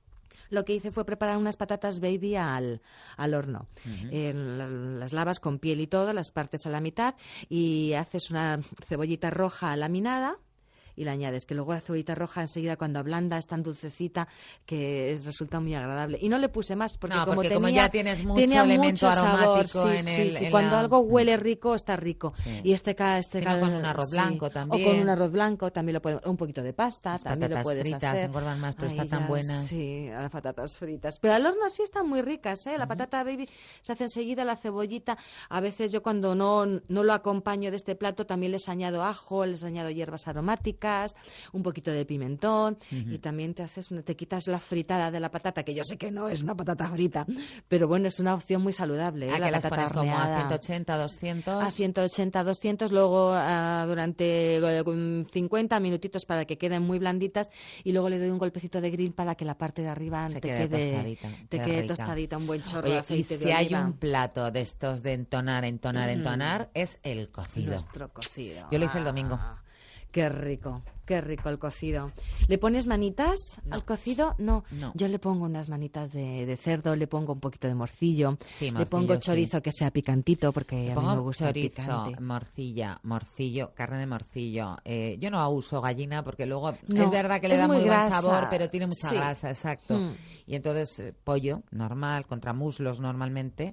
S3: lo que hice fue preparar unas patatas baby al, al horno. Eh, la- las lavas con piel y todo, las partes a la mitad, y haces una cebollita roja laminada y la añades, que luego la cebollita roja enseguida cuando ablanda es tan dulcecita que es- resulta muy agradable. Y no le puse más porque,
S1: No,
S3: como,
S1: porque
S3: tenía,
S1: como ya tienes mucho
S3: tenía
S1: elemento
S3: mucho sabor,
S1: aromático
S3: sí,
S1: en
S3: sí,
S1: el-
S3: sí.
S1: en
S3: Cuando
S1: la-
S3: algo huele rico, está rico.
S1: Sí.
S3: Y este, ca- este
S1: Si no,
S3: cal-
S1: con un arroz
S3: sí.
S1: blanco
S3: O
S1: también.
S3: con un arroz blanco también lo podemos, un poquito de pasta
S1: Las
S3: también lo
S1: patatas
S3: puedes
S1: fritas
S3: hacer.
S1: engordan más, pero
S3: Ahí
S1: están tan
S3: ya,
S1: buenas.
S3: Sí, las patatas fritas. Pero al horno sí están muy ricas, ¿eh? La patata baby se hace enseguida, la cebollita. A veces yo cuando no, no lo acompaño de este plato también les añado ajo, les añado hierbas aromáticas, un poquito de pimentón, y también te haces una, te quitas la fritada de la patata, que yo sé que no es una patata frita, pero bueno, es una opción muy saludable, ¿eh?
S1: ¿A
S3: La
S1: que las
S3: patata
S1: pones como a
S3: horneada.
S1: ciento ochenta, doscientos?
S3: A ciento ochenta, doscientos, luego ah, durante eh, cincuenta minutitos para que queden muy blanditas, y luego le doy un golpecito de grill para que la parte de arriba
S1: Se
S3: te
S1: quede
S3: quede,
S1: tostadita,
S3: te
S1: qué
S3: quede
S1: rica.
S3: tostadita, un buen chorro de
S1: Oye, y
S3: aceite
S1: si
S3: de
S1: hay
S3: oliva.
S1: un plato de estos de entonar, entonar, entonar, es el cocido.
S3: Nuestro cocido.
S1: Yo lo hice el domingo.
S3: Ah, qué rico, qué rico el cocido. ¿Le pones manitas
S1: No.
S3: al cocido? No.
S1: No.
S3: Yo le pongo unas manitas de, de cerdo, le pongo un poquito de morcillo,
S1: Sí,
S3: le
S1: morcillo,
S3: pongo
S1: sí.
S3: chorizo que sea picantito, porque
S1: Le
S3: a mí
S1: pongo
S3: me gusta el
S1: chorizo,
S3: picante.
S1: morcilla, morcillo, carne de morcillo. Eh, yo no uso gallina porque luego
S3: No,
S1: es verdad que le
S3: es
S1: da
S3: muy
S1: muy
S3: grasa.
S1: buen sabor, pero tiene mucha
S3: Sí.
S1: grasa, exacto.
S3: Mm.
S1: Y entonces eh, pollo normal, contra muslos normalmente.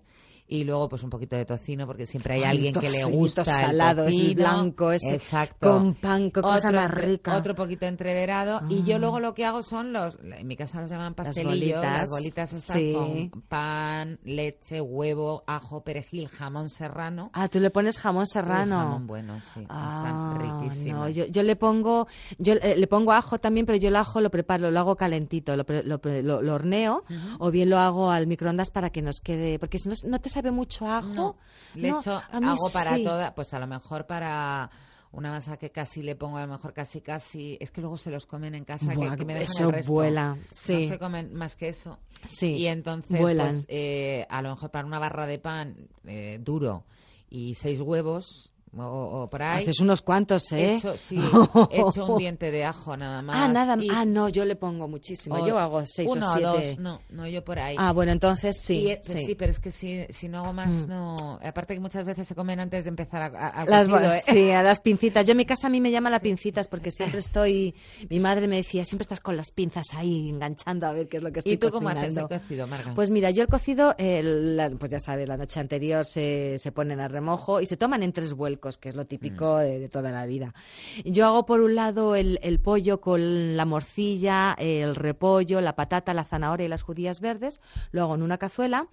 S1: Y luego pues un poquito de tocino, porque siempre hay
S3: Ay,
S1: alguien que le gusta
S3: salado,
S1: el tocino.
S3: el blanco ese,
S1: exacto.
S3: con pan, con cosa
S1: otro,
S3: más rica.
S1: Otro poquito entreverado. Ah. Y yo luego lo que hago son los, en mi casa los llaman pastelillos, las bolitas, las bolitas estas sí. con pan, leche, huevo, ajo, perejil, jamón serrano.
S3: Ah, tú le pones jamón serrano.
S1: Uy, jamón bueno, sí.
S3: Ah,
S1: están riquísimos.
S3: No, yo, yo le pongo, yo eh, le pongo ajo también, pero yo el ajo lo preparo, lo hago calentito, lo, lo, lo, lo horneo, uh-huh. o bien lo hago al microondas para que nos quede, porque si no, no te sabe mucho ajo.
S1: No, le
S3: no,
S1: echo, hago para
S3: sí.
S1: toda, pues a lo mejor para una masa que casi le pongo, a lo mejor casi casi, es que luego se los comen en casa. Buah, que, que me dejan
S3: eso
S1: el resto.
S3: vuela, sí.
S1: No se comen más que eso.
S3: Sí,
S1: y entonces,
S3: vuelan.
S1: pues eh, a lo mejor para una barra de pan eh, duro y seis huevos, O, o por ahí.
S3: Haces unos cuantos, ¿eh?
S1: Hecho, sí, he hecho un diente de ajo nada más.
S3: Ah, nada más.
S1: Y...
S3: Ah, no, yo le pongo muchísimo.
S1: O
S3: yo hago seis
S1: uno
S3: o siete.
S1: o dos, no, no, yo por ahí.
S3: Ah, bueno, entonces sí.
S1: Y,
S3: sí.
S1: sí, pero es que si, si no hago más, mm. no... Aparte que muchas veces se comen antes de empezar a, a, a
S3: las
S1: cocido, ¿eh?
S3: Sí, a las pincitas. Yo en mi casa a mí me llaman las pincitas porque siempre estoy... Mi madre me decía, siempre estás con las pinzas ahí enganchando a ver qué es lo que estoy cocinando.
S1: ¿Y tú cómo haces el cocido, Marga?
S3: Pues mira, yo el cocido, el, la, pues ya sabes, la noche anterior se, se ponen a remojo y se toman en tres vuelcos, que es lo típico mm. de, de toda la vida. Yo hago por un lado el, el pollo con la morcilla, el repollo, la patata, la zanahoria y las judías verdes, lo hago en una cazuela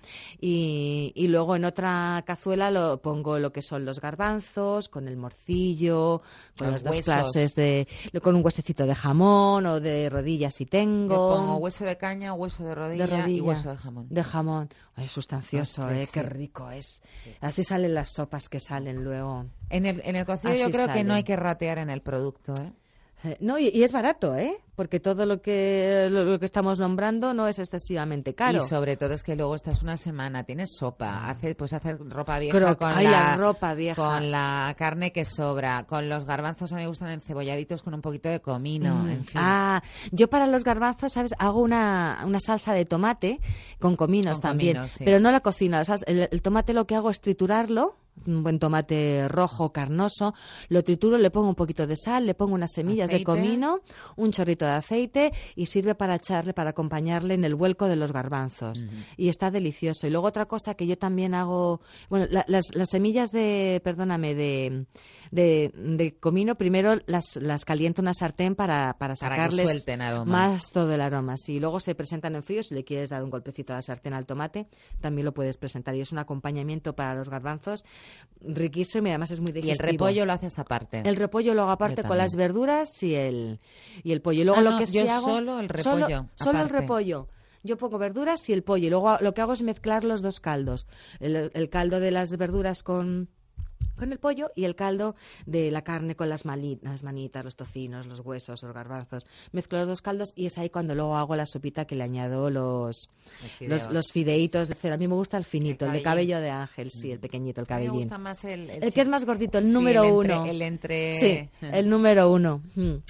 S3: y, y luego en otra cazuela lo pongo lo que son los garbanzos, con el morcillo, con
S1: los
S3: las
S1: huesos.
S3: dos clases de... con un huesecito de jamón o de rodillas si tengo.
S1: Yo pongo hueso de caña, hueso de rodilla,
S3: de rodilla
S1: y hueso de jamón.
S3: De jamón. Es sustancioso,
S1: ah,
S3: ¿eh?
S1: sí.
S3: Qué rico es. Sí. Así salen las sopas que salen luego.
S1: En el, en el cocido
S3: Así
S1: yo creo
S3: sale.
S1: que no hay que ratear en el producto, ¿eh?
S3: Eh, no, y, y es barato, ¿eh? Porque todo lo que lo, lo que estamos nombrando no es excesivamente caro.
S1: Y sobre todo es que luego estás una semana, tienes sopa, hace, pues hacer ropa vieja
S3: Cro-
S1: con
S3: Ay,
S1: la,
S3: la ropa vieja.
S1: con la carne que sobra, con los garbanzos a mí me gustan encebolladitos con un poquito de comino,
S3: Mm.
S1: en fin.
S3: Ah, yo para los garbanzos, ¿sabes? Hago una, una salsa de tomate con cominos
S1: Con
S3: también,
S1: comino, sí.
S3: pero no la cocino. La salsa- el, el tomate lo que hago es triturarlo, un buen tomate rojo, carnoso, lo trituro, le pongo un poquito de sal, le pongo unas semillas
S1: Aceite.
S3: de comino, un chorrito de aceite y sirve para echarle, para acompañarle en el vuelco de los garbanzos. Uh-huh. Y está delicioso. Y luego otra cosa que yo también hago, bueno, la, las, las semillas de, perdóname, de... De, de comino, primero las, las caliento en una sartén para, para sacarles
S1: para que suelten aroma.
S3: Más todo el aroma. Si luego se presentan en frío, si le quieres dar un golpecito a la sartén al tomate, también lo puedes presentar. Y es un acompañamiento para los garbanzos riquísimo y además es muy digestivo.
S1: Y el repollo lo haces aparte.
S3: El repollo lo hago aparte con las verduras y el, y el pollo. Y luego
S1: ah,
S3: lo
S1: no,
S3: que
S1: yo
S3: sí hago...
S1: solo el repollo.
S3: Solo, solo el repollo. Yo pongo verduras y el pollo. Y luego lo que hago es mezclar los dos caldos. El, el caldo de las verduras con... con el pollo y el caldo de la carne con las, mali- las manitas, los tocinos, los huesos, los garbanzos. Mezclo los dos caldos y es ahí cuando luego hago la sopita que le añado los, los, los fideitos de cera. A mí me gusta el finito, el, el de cabello de ángel, sí, el pequeñito, el cabellín.
S1: A mí me gusta más el... El,
S3: el que es más gordito, el
S1: sí,
S3: número
S1: el entre,
S3: uno.
S1: El entre...
S3: Sí, el número uno. Mm.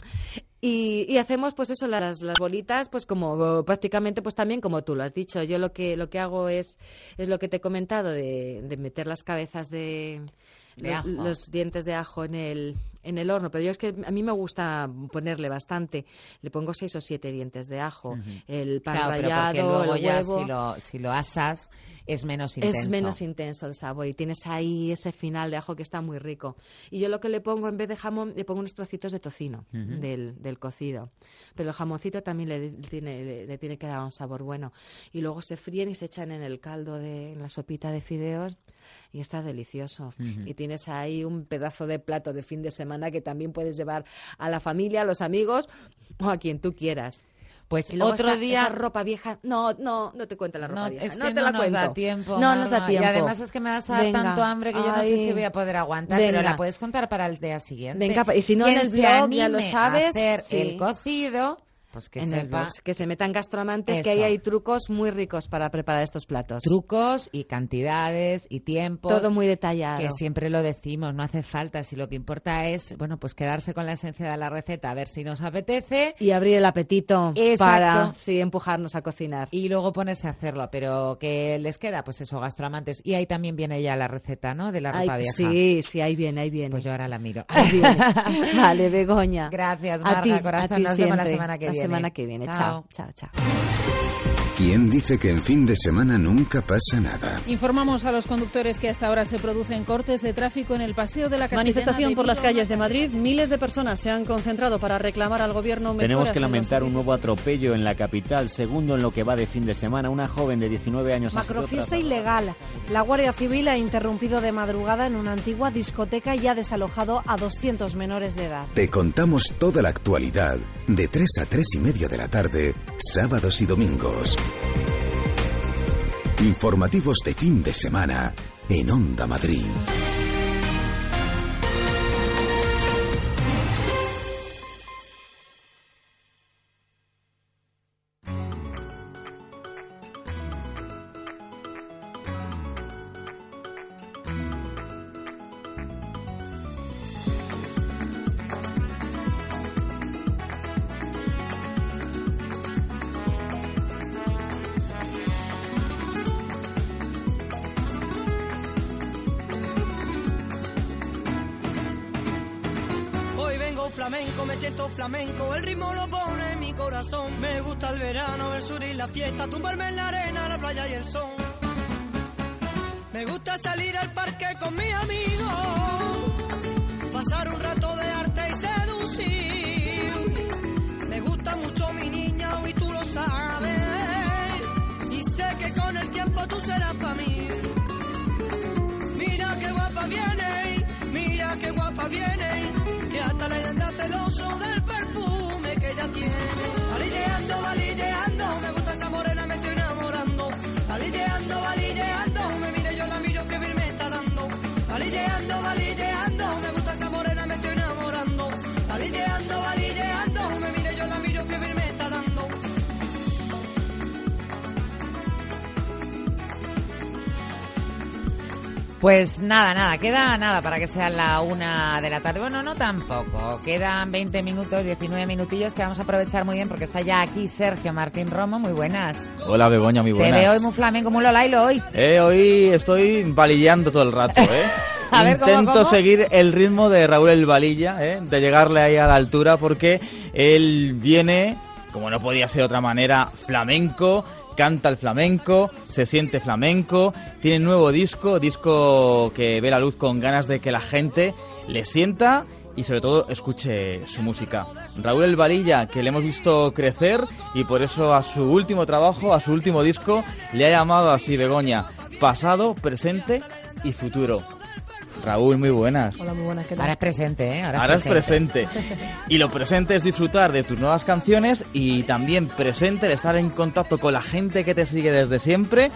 S3: Y, y hacemos pues eso, las, las bolitas, pues como prácticamente pues también como tú lo has dicho. Yo lo que lo que hago es, es lo que te he comentado de, de meter las cabezas de...
S1: De ajo.
S3: Los, los dientes de ajo en el, en el horno, pero yo es que a mí me gusta ponerle bastante. Le pongo seis o siete dientes de ajo, uh-huh. el pan
S1: claro,
S3: rallado,
S1: pero luego
S3: el
S1: ya
S3: huevo.
S1: Si lo, si lo asas es menos intenso.
S3: Es menos intenso el sabor y tienes ahí ese final de ajo que está muy rico. Y yo lo que le pongo en vez de jamón, le pongo unos trocitos de tocino uh-huh. del, del cocido. Pero el jamoncito también le, le, tiene, le, le tiene que dar un sabor bueno. Y luego se fríen y se echan en el caldo, de, en la sopita de fideos. Y está delicioso. Uh-huh. Y tienes ahí un pedazo de plato de fin de semana que también puedes llevar a la familia, a los amigos o a quien tú quieras.
S1: Pues otro
S3: está,
S1: día...
S3: Esa ropa vieja... No, no, no te cuento la ropa
S1: no,
S3: vieja.
S1: Es que
S3: no te
S1: no
S3: la
S1: nos
S3: cuento.
S1: da tiempo.
S3: No
S1: Marga.
S3: nos da tiempo.
S1: Y además es que me vas a dar
S3: Venga.
S1: tanto hambre que yo no
S3: Ay.
S1: sé si voy a poder aguantar.
S3: Venga.
S1: Pero la puedes contar para el día siguiente.
S3: Venga, y si no en
S1: Quien
S3: el
S1: se
S3: blog, ya lo
S1: anime
S3: sabes.
S1: a hacer
S3: sí.
S1: el cocido... Pues que
S3: en
S1: sepa...
S3: el box, que se metan gastroamantes,
S1: Eso.
S3: que ahí hay trucos muy ricos para preparar estos platos.
S1: Trucos y cantidades y tiempos.
S3: Todo muy detallado.
S1: Que siempre lo decimos, no hace falta. Si lo que importa es, bueno, pues quedarse con la esencia de la receta, a ver si nos apetece.
S3: Y abrir el apetito
S1: Exacto.
S3: para sí, empujarnos a cocinar.
S1: Y luego ponerse a hacerlo, pero que les queda, pues eso, gastroamantes. Y ahí también viene ya la receta, ¿no? De la ropa
S3: Ay,
S1: vieja.
S3: Sí, sí, ahí viene, ahí viene.
S1: Pues yo ahora la miro.
S3: Ahí viene. Vale, Begoña.
S1: Gracias,
S3: A ti,
S1: Marga,
S3: a
S1: corazón.
S3: ti
S1: Nos vemos la
S3: siempre.
S1: semana que
S3: la
S1: viene.
S3: semana que viene. Chao, chao, chao.
S6: ¿Quién dice que en fin de semana nunca pasa nada?
S7: Informamos a los conductores que hasta ahora se producen cortes de tráfico en el Paseo de la Castellana.
S8: Manifestación por las calles de Madrid. Miles de personas se han concentrado para reclamar al gobierno mejoras.
S9: Tenemos que lamentar un nuevo atropello en la capital. Segundo en lo que va de fin de semana, una joven de diecinueve años ha sido
S10: Macrofiesta
S9: atrapada.
S10: ilegal. La Guardia Civil ha interrumpido de madrugada en una antigua discoteca y ha desalojado a doscientos menores de edad.
S6: Te contamos toda la actualidad de tres a tres y media de la tarde, sábados y domingos. Informativos de fin de semana en Onda Madrid.
S11: Flamenco, me siento flamenco, el ritmo lo pone en mi corazón. Me gusta el verano, el sur y la fiesta, tumbarme en la arena, la playa y el sol. Me gusta salir al parque con mis amigos, pasar un rato de arte y seducir. Me gusta mucho mi niña y tú lo sabes, y sé que con el tiempo tú serás para mí. Mira qué guapa viene, mira qué guapa viene, que hasta le anda celoso del perfume que ella tiene. Valilleando, valilleando, me gusta esa morena, me estoy enamorando. Valilleando, valilleando, me mire yo la miro, que bien me está dando. Valilleando, valilleando, me gusta esa morena, me estoy enamorando. Valilleando, valilleando, me mire yo la miro, que bien me está dando.
S1: Pues nada, nada, queda nada para que sea la una de la tarde. Bueno, no tampoco. Quedan veinte minutos, diecinueve minutillos que vamos a aprovechar muy bien porque está ya aquí Sergio Martín Romo. Muy buenas.
S12: Hola, Begoña, muy buenas.
S1: Te veo hoy muy flamenco, muy lolailo hoy.
S12: Eh, hoy estoy valilleando todo el rato, ¿eh?
S1: A ver, ¿cómo,
S12: Intento
S1: cómo?
S12: seguir el ritmo de Raúl El Valilla, ¿eh? De llegarle ahí a la altura porque él viene, como no podía ser de otra manera, flamenco. Canta el flamenco, se siente flamenco, tiene nuevo disco, disco que ve la luz con ganas de que la gente le sienta y sobre todo escuche su música. Raúl El Valilla, que le hemos visto crecer y por eso a su último trabajo, a su último disco, le ha llamado así, Begoña, pasado, presente y futuro. Raúl, muy buenas.
S10: Hola, muy buenas. ¿Qué tal?
S1: Ahora es presente, ¿eh? Ahora,
S12: Ahora
S1: es
S12: es presente. Y lo presente es disfrutar de tus nuevas canciones y también presente el estar en contacto con la gente que te sigue desde siempre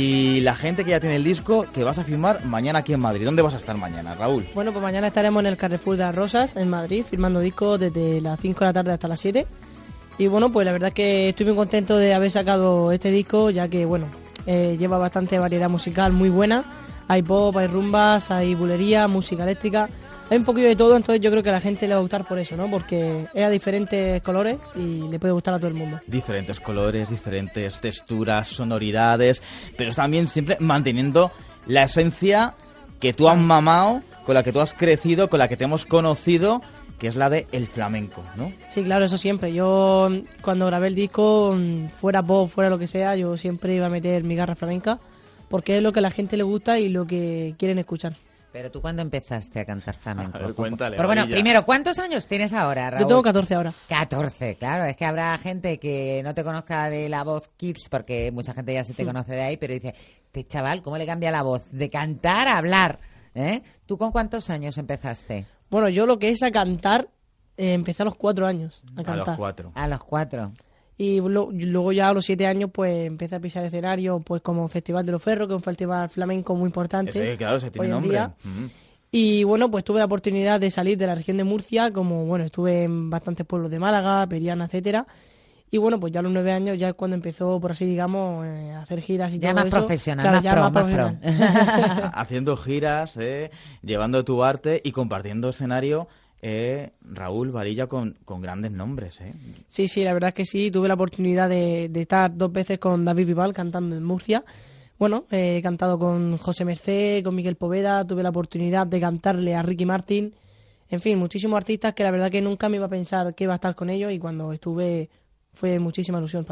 S12: y la gente que ya tiene el disco que vas a firmar mañana aquí en Madrid. ¿Dónde vas a estar mañana, Raúl?
S13: Bueno, pues mañana estaremos en el Carrefour de las Rosas, en Madrid, firmando discos desde las cinco de la tarde hasta las siete. Y bueno, pues la verdad es que estoy muy contento de haber sacado este disco, ya que, bueno, eh, lleva bastante variedad musical muy buena. Hay pop, hay rumbas, hay bulería, música eléctrica, hay un poquito de todo, entonces yo creo que a la gente le va a gustar por eso, ¿no? Porque es a diferentes colores y le puede gustar a todo el mundo.
S12: Diferentes colores, diferentes texturas, sonoridades, pero también siempre manteniendo la esencia que tú has mamado, con la que tú has crecido, con la que te hemos conocido, que es la de el flamenco, ¿no?
S13: Sí, claro, eso siempre. Yo cuando grabé el disco, fuera pop, fuera lo que sea, yo siempre iba a meter mi garra flamenca, porque es lo que a la gente le gusta y lo que quieren escuchar.
S1: Pero tú, ¿cuándo empezaste a cantar flamenco?
S12: A ver, cuéntale.
S1: Pero bueno,
S12: Valilla.
S1: primero, ¿cuántos años tienes ahora, Raúl?
S13: Yo tengo catorce ahora.
S1: catorce, claro. Es que habrá gente que no te conozca de la voz Kids, porque mucha gente ya se te conoce de ahí, pero dice, este chaval, ¿cómo le cambia la voz? De cantar a hablar, ¿eh? ¿Tú con cuántos años empezaste?
S13: Bueno, yo lo que es a cantar, eh, empecé a los cuatro años a cantar.
S12: A los cuatro.
S1: A los cuatro.
S13: Y lo, luego ya a los siete años pues empecé a pisar escenario pues como Festival de los Ferros, que es un festival flamenco muy importante.
S12: Ese, claro, ese tiene
S13: hoy en
S12: nombre.
S13: día.
S12: Mm.
S13: Y bueno, pues tuve la oportunidad de salir de la región de Murcia, como bueno, estuve en bastantes pueblos de Málaga, Periana, etcétera. Y bueno, pues ya a los nueve años ya es cuando empezó, por así digamos, eh, a hacer giras y
S1: ya
S13: todo
S1: más
S13: eso.
S1: Profesional,
S13: Claro,
S1: más
S13: ya
S1: pro,
S13: más
S1: más
S13: profesional.
S1: pro.
S12: Haciendo giras, eh, llevando tu arte y compartiendo escenario. Eh, Raúl Valilla con, con grandes nombres, ¿eh?
S13: Sí, sí, la verdad es que sí. Tuve la oportunidad de, de estar dos veces con David Bisbal cantando en Murcia. Bueno, eh, he cantado con José Mercé, con Miguel Poveda. Tuve la oportunidad de cantarle a Ricky Martin. En fin, muchísimos artistas que la verdad que nunca me iba a pensar que iba a estar con ellos y cuando estuve fue muchísima ilusión para mí.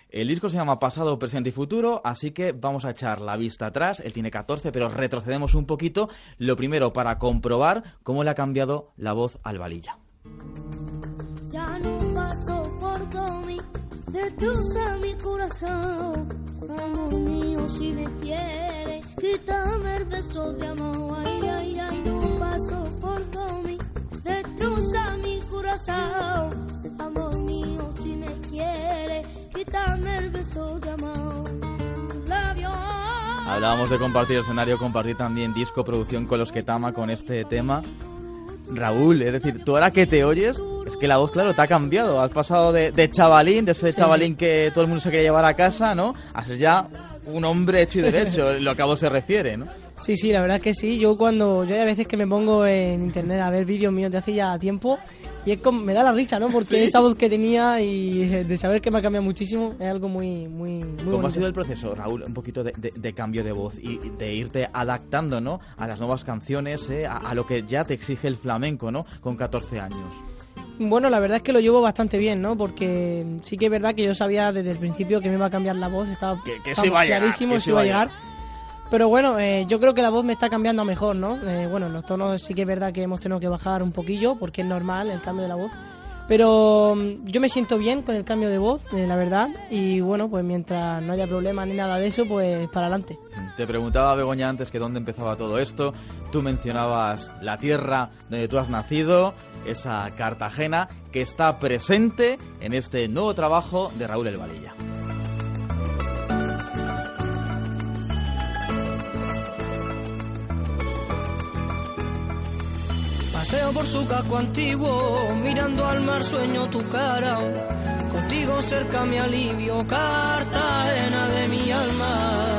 S12: El disco se llama Pasado, Presente y Futuro, así que vamos a echar la vista atrás. Él tiene catorce, pero retrocedemos un poquito. Lo primero, para comprobar cómo le ha cambiado la voz al Valilla.
S14: Ya no paso por Tommy, destroza mi corazón. Amor mío, si me quiere, quítame el beso de amor. Ay, ay, ay, no paso por Tommy, destroza mi corazón. Amor mío, si me quiere, quítame el beso de amor. Labios.
S12: Hablábamos de compartir escenario, compartir también disco, producción con los que Tama con este tema. Raúl, es decir, tú ahora que te oyes, es que la voz, claro, te ha cambiado. Has pasado de, de chavalín, de ese sí. chavalín que todo el mundo se quiere llevar a casa, ¿no? A ser ya un hombre hecho y derecho, lo que a vos se refiere, ¿no?
S13: Sí, sí, la verdad es que sí. Yo cuando, yo hay veces que me pongo en internet a ver vídeos míos de hace ya tiempo y es como, me da la risa, ¿no? Porque ¿sí? esa voz que tenía y de saber que me ha cambiado muchísimo es algo muy, muy, muy
S12: ¿Cómo
S13: bonito.
S12: ha sido el proceso, Raúl, un poquito de, de, de cambio de voz y de irte adaptando, ¿no? A las nuevas canciones, ¿eh? a, a lo que ya te exige el flamenco, ¿no? Con catorce años.
S13: Bueno, la verdad es que lo llevo bastante bien, ¿no? Porque sí que es verdad que yo sabía desde el principio que me iba a cambiar la voz, estaba,
S12: que, que
S13: estaba
S12: iba
S13: clarísimo
S12: que
S13: si iba a llegar. Pero bueno, eh, yo creo que la voz me está cambiando a mejor, ¿no? Eh, bueno, los tonos sí que es verdad que hemos tenido que bajar un poquillo porque es normal el cambio de la voz. Pero um, yo me siento bien con el cambio de voz, eh, la verdad. Y bueno, pues mientras no haya problemas ni nada de eso, pues para adelante.
S12: Te preguntaba, Begoña, antes que dónde empezaba todo esto. Tú mencionabas la tierra donde tú has nacido, esa Cartagena, que está presente en este nuevo trabajo de Raúl El Valilla.
S11: Paseo por su casco antiguo, mirando al mar sueño tu cara. Contigo cerca mi alivio, Cartagena de mi alma.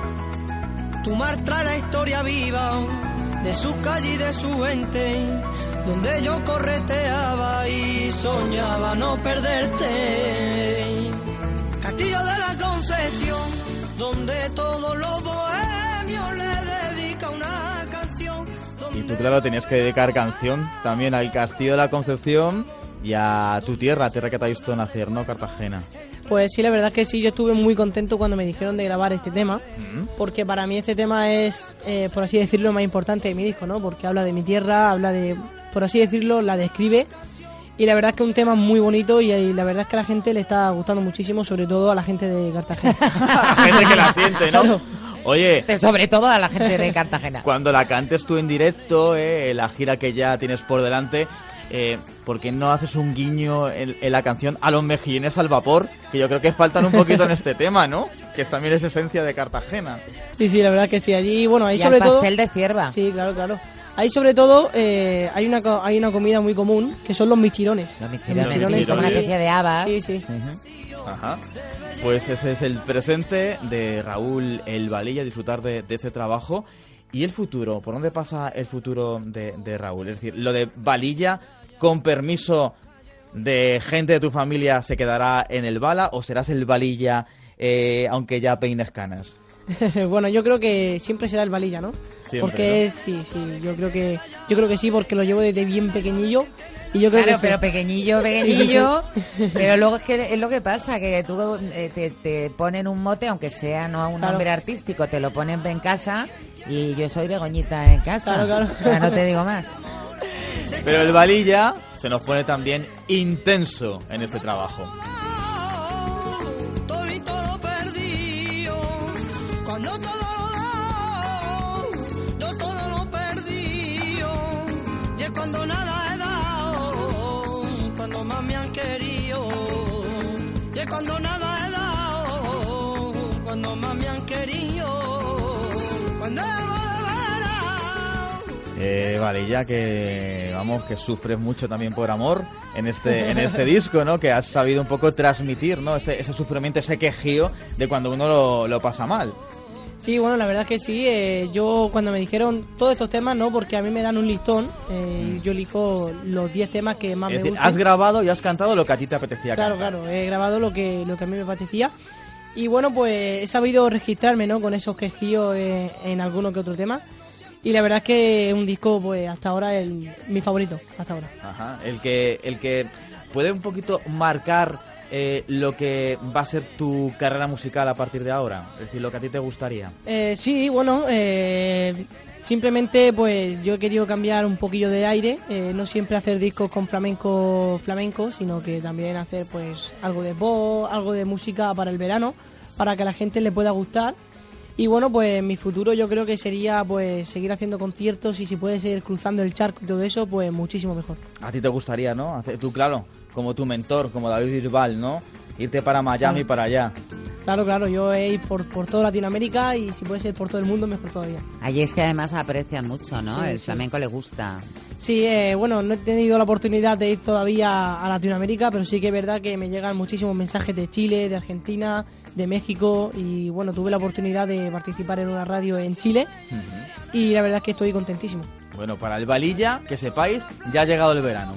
S11: Tu mar trae la historia viva de sus calles y de su gente, donde yo correteaba y soñaba no perderte. Castillo de la Concesión, donde todos los bohemios le dedican una canción.
S12: Y tú, claro, tenías que dedicar canción también al Castillo de la Concepción y a tu tierra, tierra que te ha visto nacer, ¿no? Cartagena.
S13: Pues sí, la verdad es que sí, yo estuve muy contento cuando me dijeron de grabar este tema, uh-huh. porque para mí este tema es, eh, por así decirlo, lo más importante de mi disco, ¿no? Porque habla de mi tierra, habla de, por así decirlo, la describe. Y la verdad es que es un tema muy bonito y, y la verdad es que a la gente le está gustando muchísimo, sobre todo a la gente de Cartagena.
S12: La gente que la siente, ¿no? Claro. Oye,
S1: sobre todo a la gente de Cartagena.
S12: Cuando la cantes tú en directo, eh, la gira que ya tienes por delante, eh, ¿por qué no haces un guiño en, en la canción a los mejillones al vapor? Que yo creo que faltan un poquito en este tema, ¿no? Que también es esencia de Cartagena.
S13: Sí, sí, la verdad que sí. Allí, bueno, ahí
S1: y
S13: sobre
S1: al
S13: todo...
S1: pastel de cierva.
S13: Sí, claro, claro. Ahí sobre todo eh, hay una hay una comida muy común que son los michirones.
S1: Los michirones,
S13: los michirones
S1: sí, son una especie de habas.
S13: Sí, sí.
S12: Uh-huh. Ajá. Pues ese es el presente de Raúl El Valilla, disfrutar de, de ese trabajo. ¿Y el futuro? ¿Por dónde pasa el futuro de, de Raúl? Es decir, lo de Valilla, con permiso de gente de tu familia, ¿se quedará en el Bala o serás el Valilla eh, aunque ya peines canas?
S13: Bueno, yo creo que siempre será el Valilla, ¿no?
S12: Siempre,
S13: porque
S12: ¿no?
S13: sí, sí, yo creo que yo creo que sí, porque lo llevo desde bien pequeñillo. Y yo creo
S1: claro,
S13: que
S1: pero
S13: sí.
S1: pequeñillo, pequeñillo, sí, sí, sí. Pero luego es que es lo que pasa, que tú eh, te, te ponen un mote, aunque sea no un claro. nombre artístico, te lo ponen en casa y yo soy Begoñita en casa.
S13: Claro, claro.
S1: O sea, no te digo más.
S12: Pero el Valilla se nos pone también intenso en este trabajo.
S11: Cuando todo lo dado, yo todo lo perdí, y es cuando nada he dado, cuando más me han querido, y es cuando nada he dado, cuando más me han querido, cuando
S12: eh, vale, ya que vamos, que sufres mucho también por amor en este en este disco, ¿no? Que has sabido un poco transmitir, ¿no? Ese, ese sufrimiento, ese quejío de cuando uno lo, lo pasa mal.
S13: Sí, bueno, la verdad es que sí. Eh, yo cuando me dijeron todos estos temas, ¿no? Porque a mí me dan un listón, eh, mm. yo elijo los diez temas que más
S12: es
S13: me
S12: decir,
S13: gustan.
S12: Has grabado y has cantado lo que a ti te apetecía
S13: claro,
S12: cantar.
S13: Claro, claro, he grabado lo que lo que a mí me apetecía. Y bueno, pues he sabido registrarme, ¿no? Con esos quejíos eh, en alguno que otro tema. Y la verdad es que es un disco, pues hasta ahora, el, mi favorito, hasta ahora.
S12: Ajá, el que, el que puede un poquito marcar eh, lo que va a ser tu carrera musical a partir de ahora? Es decir, lo que a ti te gustaría.
S13: Eh, sí, bueno, eh, simplemente pues yo he querido cambiar un poquillo de aire, eh, no siempre hacer discos con flamenco flamenco, sino que también hacer pues algo de pop, algo de música para el verano, para que a la gente le pueda gustar. Y bueno, pues mi futuro yo creo que sería pues seguir haciendo conciertos y si puede seguir cruzando el charco y todo eso, pues muchísimo mejor.
S12: A ti te gustaría, ¿no? Hacer, tú, claro, como tu mentor, como David Bisbal, ¿no? Irte para Miami,
S13: claro. para
S12: allá.
S13: Claro, claro, yo he ido por, por toda Latinoamérica y si puede ser por todo el mundo, mejor todavía.
S1: Allí es que además aprecian mucho, ¿no?
S13: Sí,
S1: el
S13: sí.
S1: flamenco le gusta.
S13: Sí, eh, bueno, no he tenido la oportunidad de ir todavía a Latinoamérica, pero sí que es verdad que me llegan muchísimos mensajes de Chile, de Argentina, de México y bueno, tuve la oportunidad de participar en una radio en Chile uh-huh. y la verdad es que estoy contentísimo.
S12: Bueno, para el Valilla, que sepáis, ya ha llegado el verano.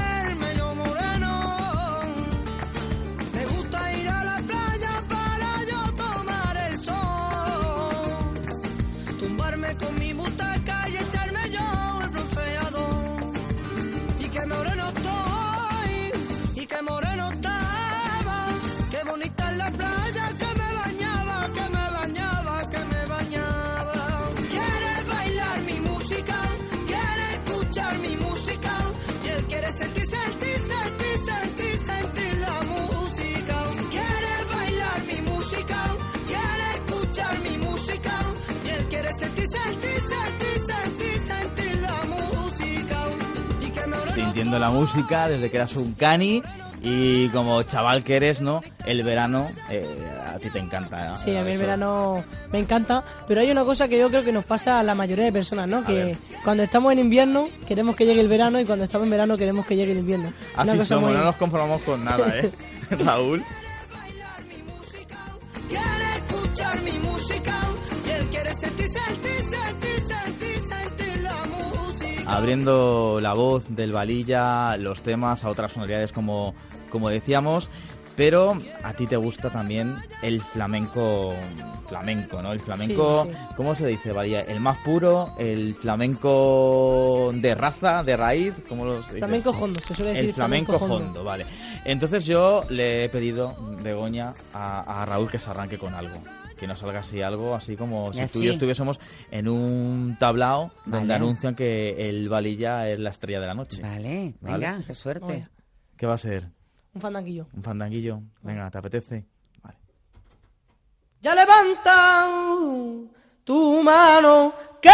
S12: Sintiendo la música desde que eras un cani y como chaval que eres, ¿no? El verano eh, a ti te encanta, ¿no?
S13: Sí, a mí el verano me encanta, pero hay una cosa que yo creo que nos pasa a la mayoría de personas, ¿no? Que cuando estamos en invierno queremos que llegue el verano y cuando estamos en verano queremos que llegue el invierno.
S12: Así
S13: una
S12: somos,
S13: muy...
S12: no nos conformamos con nada, ¿eh? Raúl.
S11: Quiere escuchar mi música y él quiere sentir, sentir, sentir, sentir, sentir la música.
S12: Abriendo la voz del Valilla, los temas a otras sonoridades como, como decíamos, pero a ti te gusta también el flamenco, flamenco, ¿no? El flamenco, sí, sí. ¿Cómo se dice, Valilla? El más puro, el flamenco de raza, de raíz, ¿cómo lo dices?
S13: Flamenco hondo, se suele decir.
S12: El flamenco, flamenco hondo.
S13: hondo,
S12: vale. Entonces yo le he pedido, Begoña, a, a Raúl que se arranque con algo. Que nos salga así algo, así como si tú y yo estuviésemos en un tablao vale. donde anuncian que el Valilla es la estrella de la noche.
S1: Vale, venga, ¿vale? Qué suerte. Oye.
S12: ¿Qué va a ser?
S13: Un fandanguillo.
S12: Un fandanguillo. Venga, ¿te apetece? Vale.
S13: Ya levanta tu mano, que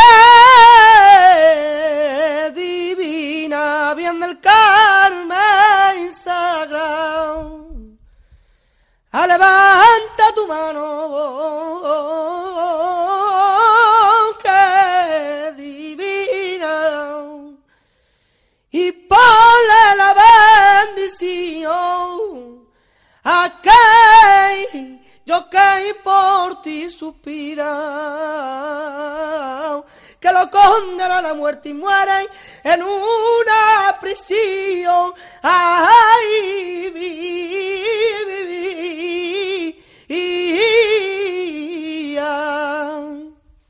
S13: divina, bien del Carmen sagrado. A levanta tu mano, que divina, y ponle la bendición a que yo que por ti suspira, que lo condena a la muerte y muere en una prisión. Ay, vi, vi, vi, y, ay.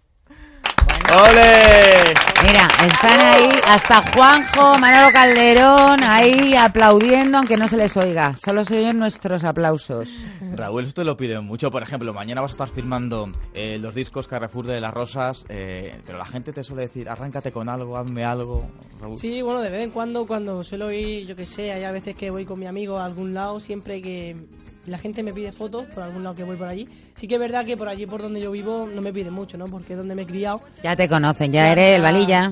S12: ¡Ole!
S1: Mira, están ahí hasta Juanjo, Manolo Calderón, ahí aplaudiendo, aunque no se les oiga. Solo se oyen nuestros aplausos.
S12: Raúl, esto te lo piden mucho. Por ejemplo, mañana vas a estar firmando eh, los discos Carrefour de las Rosas, eh, pero la gente te suele decir, arráncate con algo, hazme algo, Raúl.
S13: Sí, bueno, de vez en cuando, cuando suelo ir, yo que sé, hay a veces que voy con mi amigo a algún lado, siempre que la gente me pide fotos por algún lado que voy por allí. Sí que es verdad que por allí, por donde yo vivo, no me piden mucho, ¿no? Porque es donde me he criado.
S1: Ya te conocen, ya, ya eres el Valilla.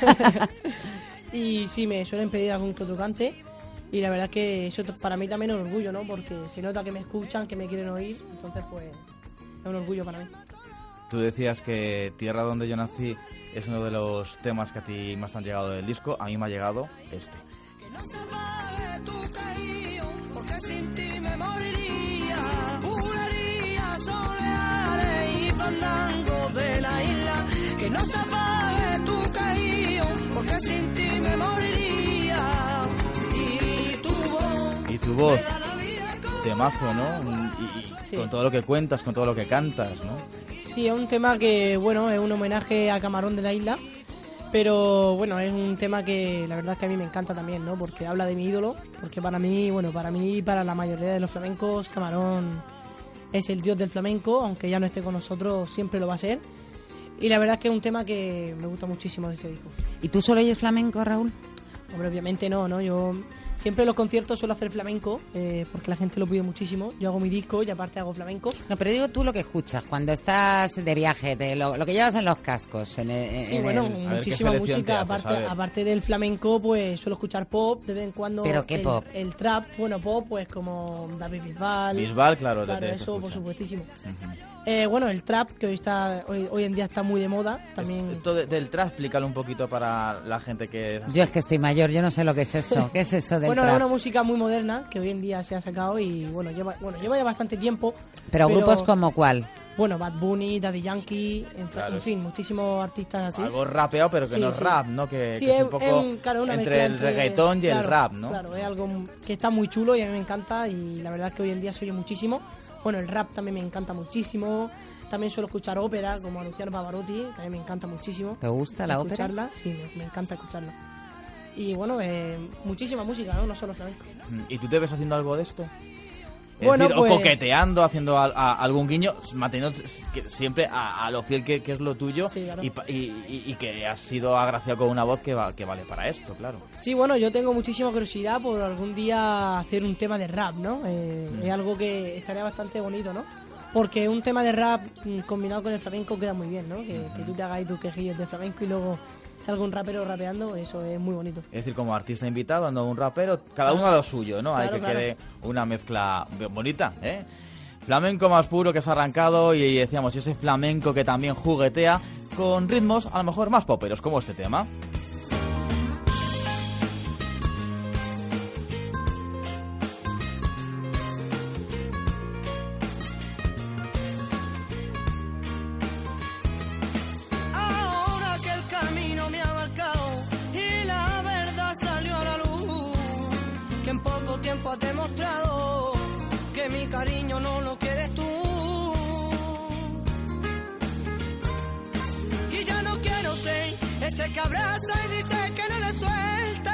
S13: Y sí, me suelen pedir algún que otro cante. Y la verdad es que eso para mí también es un orgullo, ¿no? Porque se nota que me escuchan, que me quieren oír. Entonces, pues, es un orgullo para mí.
S12: Tú decías que Tierra donde yo nací es uno de los temas que a ti más te han llegado del disco. A mí me ha llegado este.
S11: Que no sepa de tu cariño, porque sin ti me moriría. Bulería, soleares y fandango de la isla. Que no sepa de tu cariño, porque sin ti me moriría. Y tu voz,
S12: y tu voz, temazo, ¿no? Y, y sí. Con todo lo que cuentas, con todo lo que cantas, ¿no?
S13: Sí, es un tema que, bueno, es un homenaje a Camarón de la Isla. Pero bueno, es un tema que la verdad es que a mí me encanta también, ¿no? Porque habla de mi ídolo, porque para mí, bueno, para mí y para la mayoría de los flamencos, Camarón es el dios del flamenco, aunque ya no esté con nosotros, siempre lo va a ser. Y la verdad es que es un tema que me gusta muchísimo de ese disco.
S1: ¿Y tú solo oyes flamenco, Raúl?
S13: Hombre, obviamente no, ¿no? Yo siempre en los conciertos suelo hacer flamenco, eh, porque la gente lo pide muchísimo. Yo hago mi disco y aparte hago flamenco.
S1: No, pero digo tú lo que escuchas cuando estás de viaje, de lo, lo que llevas en los cascos. En el,
S13: sí,
S1: en
S13: bueno,
S1: el...
S13: muchísima música. Aparte, aparte del flamenco, pues suelo escuchar pop de vez en cuando.
S1: ¿Pero qué
S13: el,
S1: pop?
S13: El trap, bueno, pop, pues como David Bisbal.
S12: Bisbal, claro.
S13: Claro, eso por supuestísimo. Uh-huh. Eh, bueno, el trap, que hoy está hoy, hoy en día está muy de moda, también...
S12: Esto de, del trap, explícalo un poquito para la gente que...
S1: Yo es que estoy mayor, yo no sé lo que es eso. ¿Qué es eso del
S13: bueno,
S1: trap?
S13: Bueno, es una música muy moderna que hoy en día se ha sacado y, bueno, lleva, bueno, lleva ya bastante tiempo.
S1: ¿Pero, pero grupos como cuál?
S13: Bueno, Bad Bunny, Daddy Yankee, en, claro, en fin, muchísimos artistas así.
S12: Algo rapeado, pero que sí, no es sí. rap, ¿no? Que,
S13: sí,
S12: que
S13: es,
S12: es un poco
S13: es un, claro, una
S12: entre el
S13: entre,
S12: reggaetón y
S13: claro,
S12: el rap, ¿no?
S13: Claro, es algo que está muy chulo y a mí me encanta y la verdad es que hoy en día se oye muchísimo. Bueno, el rap también me encanta muchísimo. También suelo escuchar ópera, como a Luciano Pavarotti, que a mí me encanta muchísimo.
S1: ¿Te gusta la ópera?
S13: Escucharla, sí, me, me encanta escucharla. Y bueno, eh, muchísima música, ¿no? No solo flamenco.
S12: ¿Y tú te ves haciendo algo de esto? Es
S13: bueno,
S12: decir,
S13: pues...
S12: o coqueteando, haciendo a, a, algún guiño, manteniendo siempre a, a lo fiel que, que es lo tuyo,
S13: sí, claro.
S12: y, y, y que has sido agraciado con una voz que, va, que vale para esto, claro.
S13: Sí, bueno, yo tengo muchísima curiosidad por algún día hacer un tema de rap, ¿no? Eh, mm. Es algo que estaría bastante bonito, ¿no? Porque un tema de rap combinado con el flamenco queda muy bien, ¿no? Que, mm. que tú te hagas ahí tus quejillos de flamenco y luego salga un rapero rapeando, eso es muy bonito. Es
S12: decir, como artista invitado, ando un rapero, cada uno a lo suyo, ¿no?
S13: Claro,
S12: Hay que
S13: claro.
S12: quede una mezcla bonita, ¿eh? Flamenco más puro que se ha arrancado y decíamos, ese flamenco que también juguetea con ritmos a lo mejor más poperos, como este tema.
S11: Has demostrado que mi cariño no lo quieres tú y ya no quiero ser ese que abraza y dice que no le suelte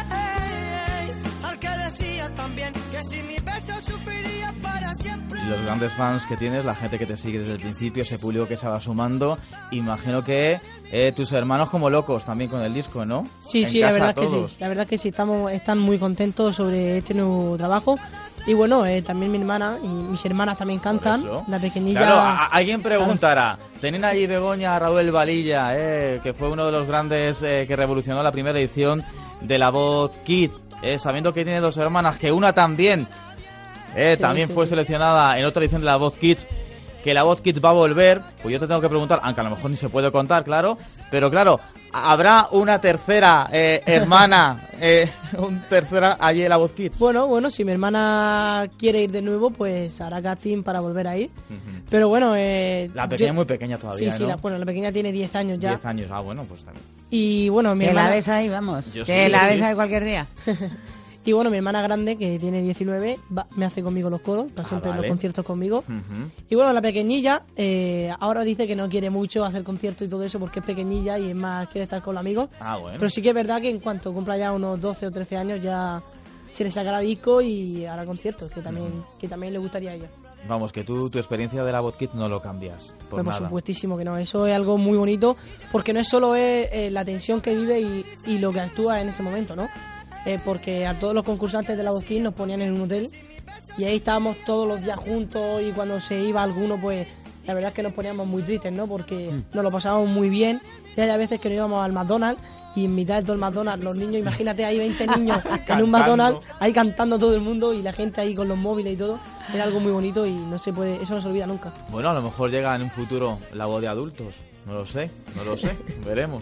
S11: al que decía también que si mi beso sufriría para siempre.
S12: Los grandes fans que tienes, la gente que te sigue desde el principio, ese público que se va sumando, imagino que eh, tus hermanos como locos también con el disco, ¿no?
S13: Sí,
S12: en
S13: sí, la verdad que sí, la verdad que sí, estamos, están muy contentos sobre este nuevo trabajo. Y bueno, eh, también mi hermana y mis hermanas también cantan, la pequeñilla...
S12: Claro, a, alguien preguntará, ¿tenían allí Begoña, Raúl Valilla, eh, que fue uno de los grandes eh, que revolucionó la primera edición de La Voz Kids, eh, sabiendo que tiene dos hermanas, que una también, eh,
S13: sí,
S12: también
S13: sí,
S12: fue
S13: sí.
S12: seleccionada en otra edición de La Voz Kids, que La Voz Kids va a volver? Pues yo te tengo que preguntar, aunque a lo mejor ni se puede contar, claro, pero claro, ¿habrá una tercera eh, hermana, eh, un tercera allí en La Voz Kids?
S13: Bueno, bueno, si mi hermana quiere ir de nuevo, pues hará casting para volver a ir. Uh-huh. Pero bueno... Eh,
S12: la pequeña
S13: yo...
S12: es muy pequeña todavía,
S13: Sí, sí,
S12: ¿no?
S13: la, bueno, la pequeña tiene diez años ya.
S12: diez años, ah, bueno, pues también.
S13: Y bueno, mi
S1: que
S13: hermana...
S1: la ves ahí, vamos,
S12: yo
S1: que
S12: sí,
S1: la
S12: sí.
S1: ves ahí cualquier día.
S13: Y bueno, mi hermana grande, que tiene diecinueve, va, me hace conmigo los coros, va siempre
S12: ah, vale.
S13: en los conciertos conmigo.
S12: Uh-huh.
S13: Y bueno, la pequeñilla, eh, ahora dice que no quiere mucho hacer conciertos y todo eso porque es pequeñilla y es más, quiere estar con los amigos.
S12: Ah, bueno.
S13: Pero sí que es verdad que en cuanto cumpla ya unos doce o trece años ya se le sacará disco y hará conciertos, que también, uh-huh. que también le gustaría a ella.
S12: Vamos, que tú tu experiencia de La Voz Kids no lo cambias, por
S13: Pero
S12: nada.
S13: Por supuestísimo que no, eso es algo muy bonito, porque no es solo es, eh, la tensión que vive y, y lo que actúa en ese momento, ¿no? Eh, porque a todos los concursantes de La Voz Kids nos ponían en un hotel y ahí estábamos todos los días juntos y cuando se iba alguno, pues la verdad es que nos poníamos muy tristes, ¿no? Porque mm. nos lo pasábamos muy bien y hay a veces que nos íbamos al McDonald's y en mitad de todo el McDonald's los niños, imagínate, hay veinte niños en un McDonald's, ahí cantando todo el mundo y la gente ahí con los móviles y todo. Era algo muy bonito y no se puede, eso no se olvida nunca.
S12: Bueno, a lo mejor llega en un futuro La Voz de adultos, no lo sé, no lo sé, veremos.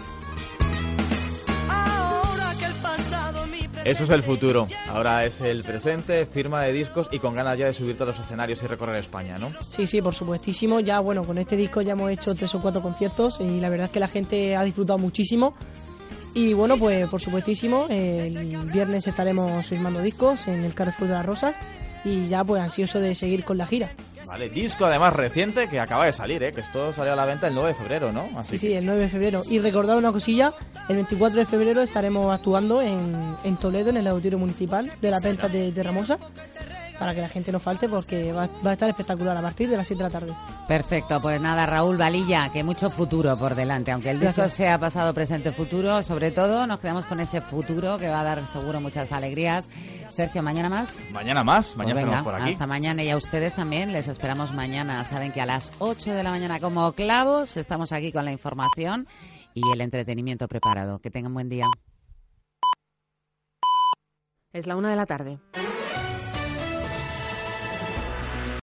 S12: Eso es el futuro, ahora es el presente, firma de discos y con ganas ya de subirte a los escenarios y recorrer España, ¿no?
S13: Sí, sí, por supuestísimo, ya bueno, con este disco ya hemos hecho tres o cuatro conciertos y la verdad es que la gente ha disfrutado muchísimo y bueno, pues por supuestísimo, el viernes estaremos firmando discos en el Carrefour de las Rosas y ya pues ansioso de seguir con la gira.
S12: Vale, disco además reciente que acaba de salir, ¿eh? Que esto salió a la venta el nueve de febrero, ¿no? Así
S13: Sí, sí,
S12: que...
S13: el nueve de febrero. Y recordar una cosilla, el veinticuatro de febrero estaremos actuando en, en Toledo, en el Auditorio Municipal de la Penta de, de Ramosa, para que la gente no falte porque va, va a estar espectacular a partir de las siete de la tarde.
S1: Perfecto, pues nada, Raúl Valilla, que mucho futuro por delante, aunque el disco
S13: Gracias.
S1: sea pasado, presente, futuro, sobre todo nos quedamos con ese futuro que va a dar seguro muchas alegrías. Sergio, ¿mañana más?
S12: Mañana más, mañana
S1: Pues venga,
S12: estamos por aquí.
S1: hasta mañana, y a ustedes también les esperamos mañana. Saben que a las ocho de la mañana como clavos estamos aquí con la información y el entretenimiento preparado. Que tengan buen día.
S3: Es la una de la tarde.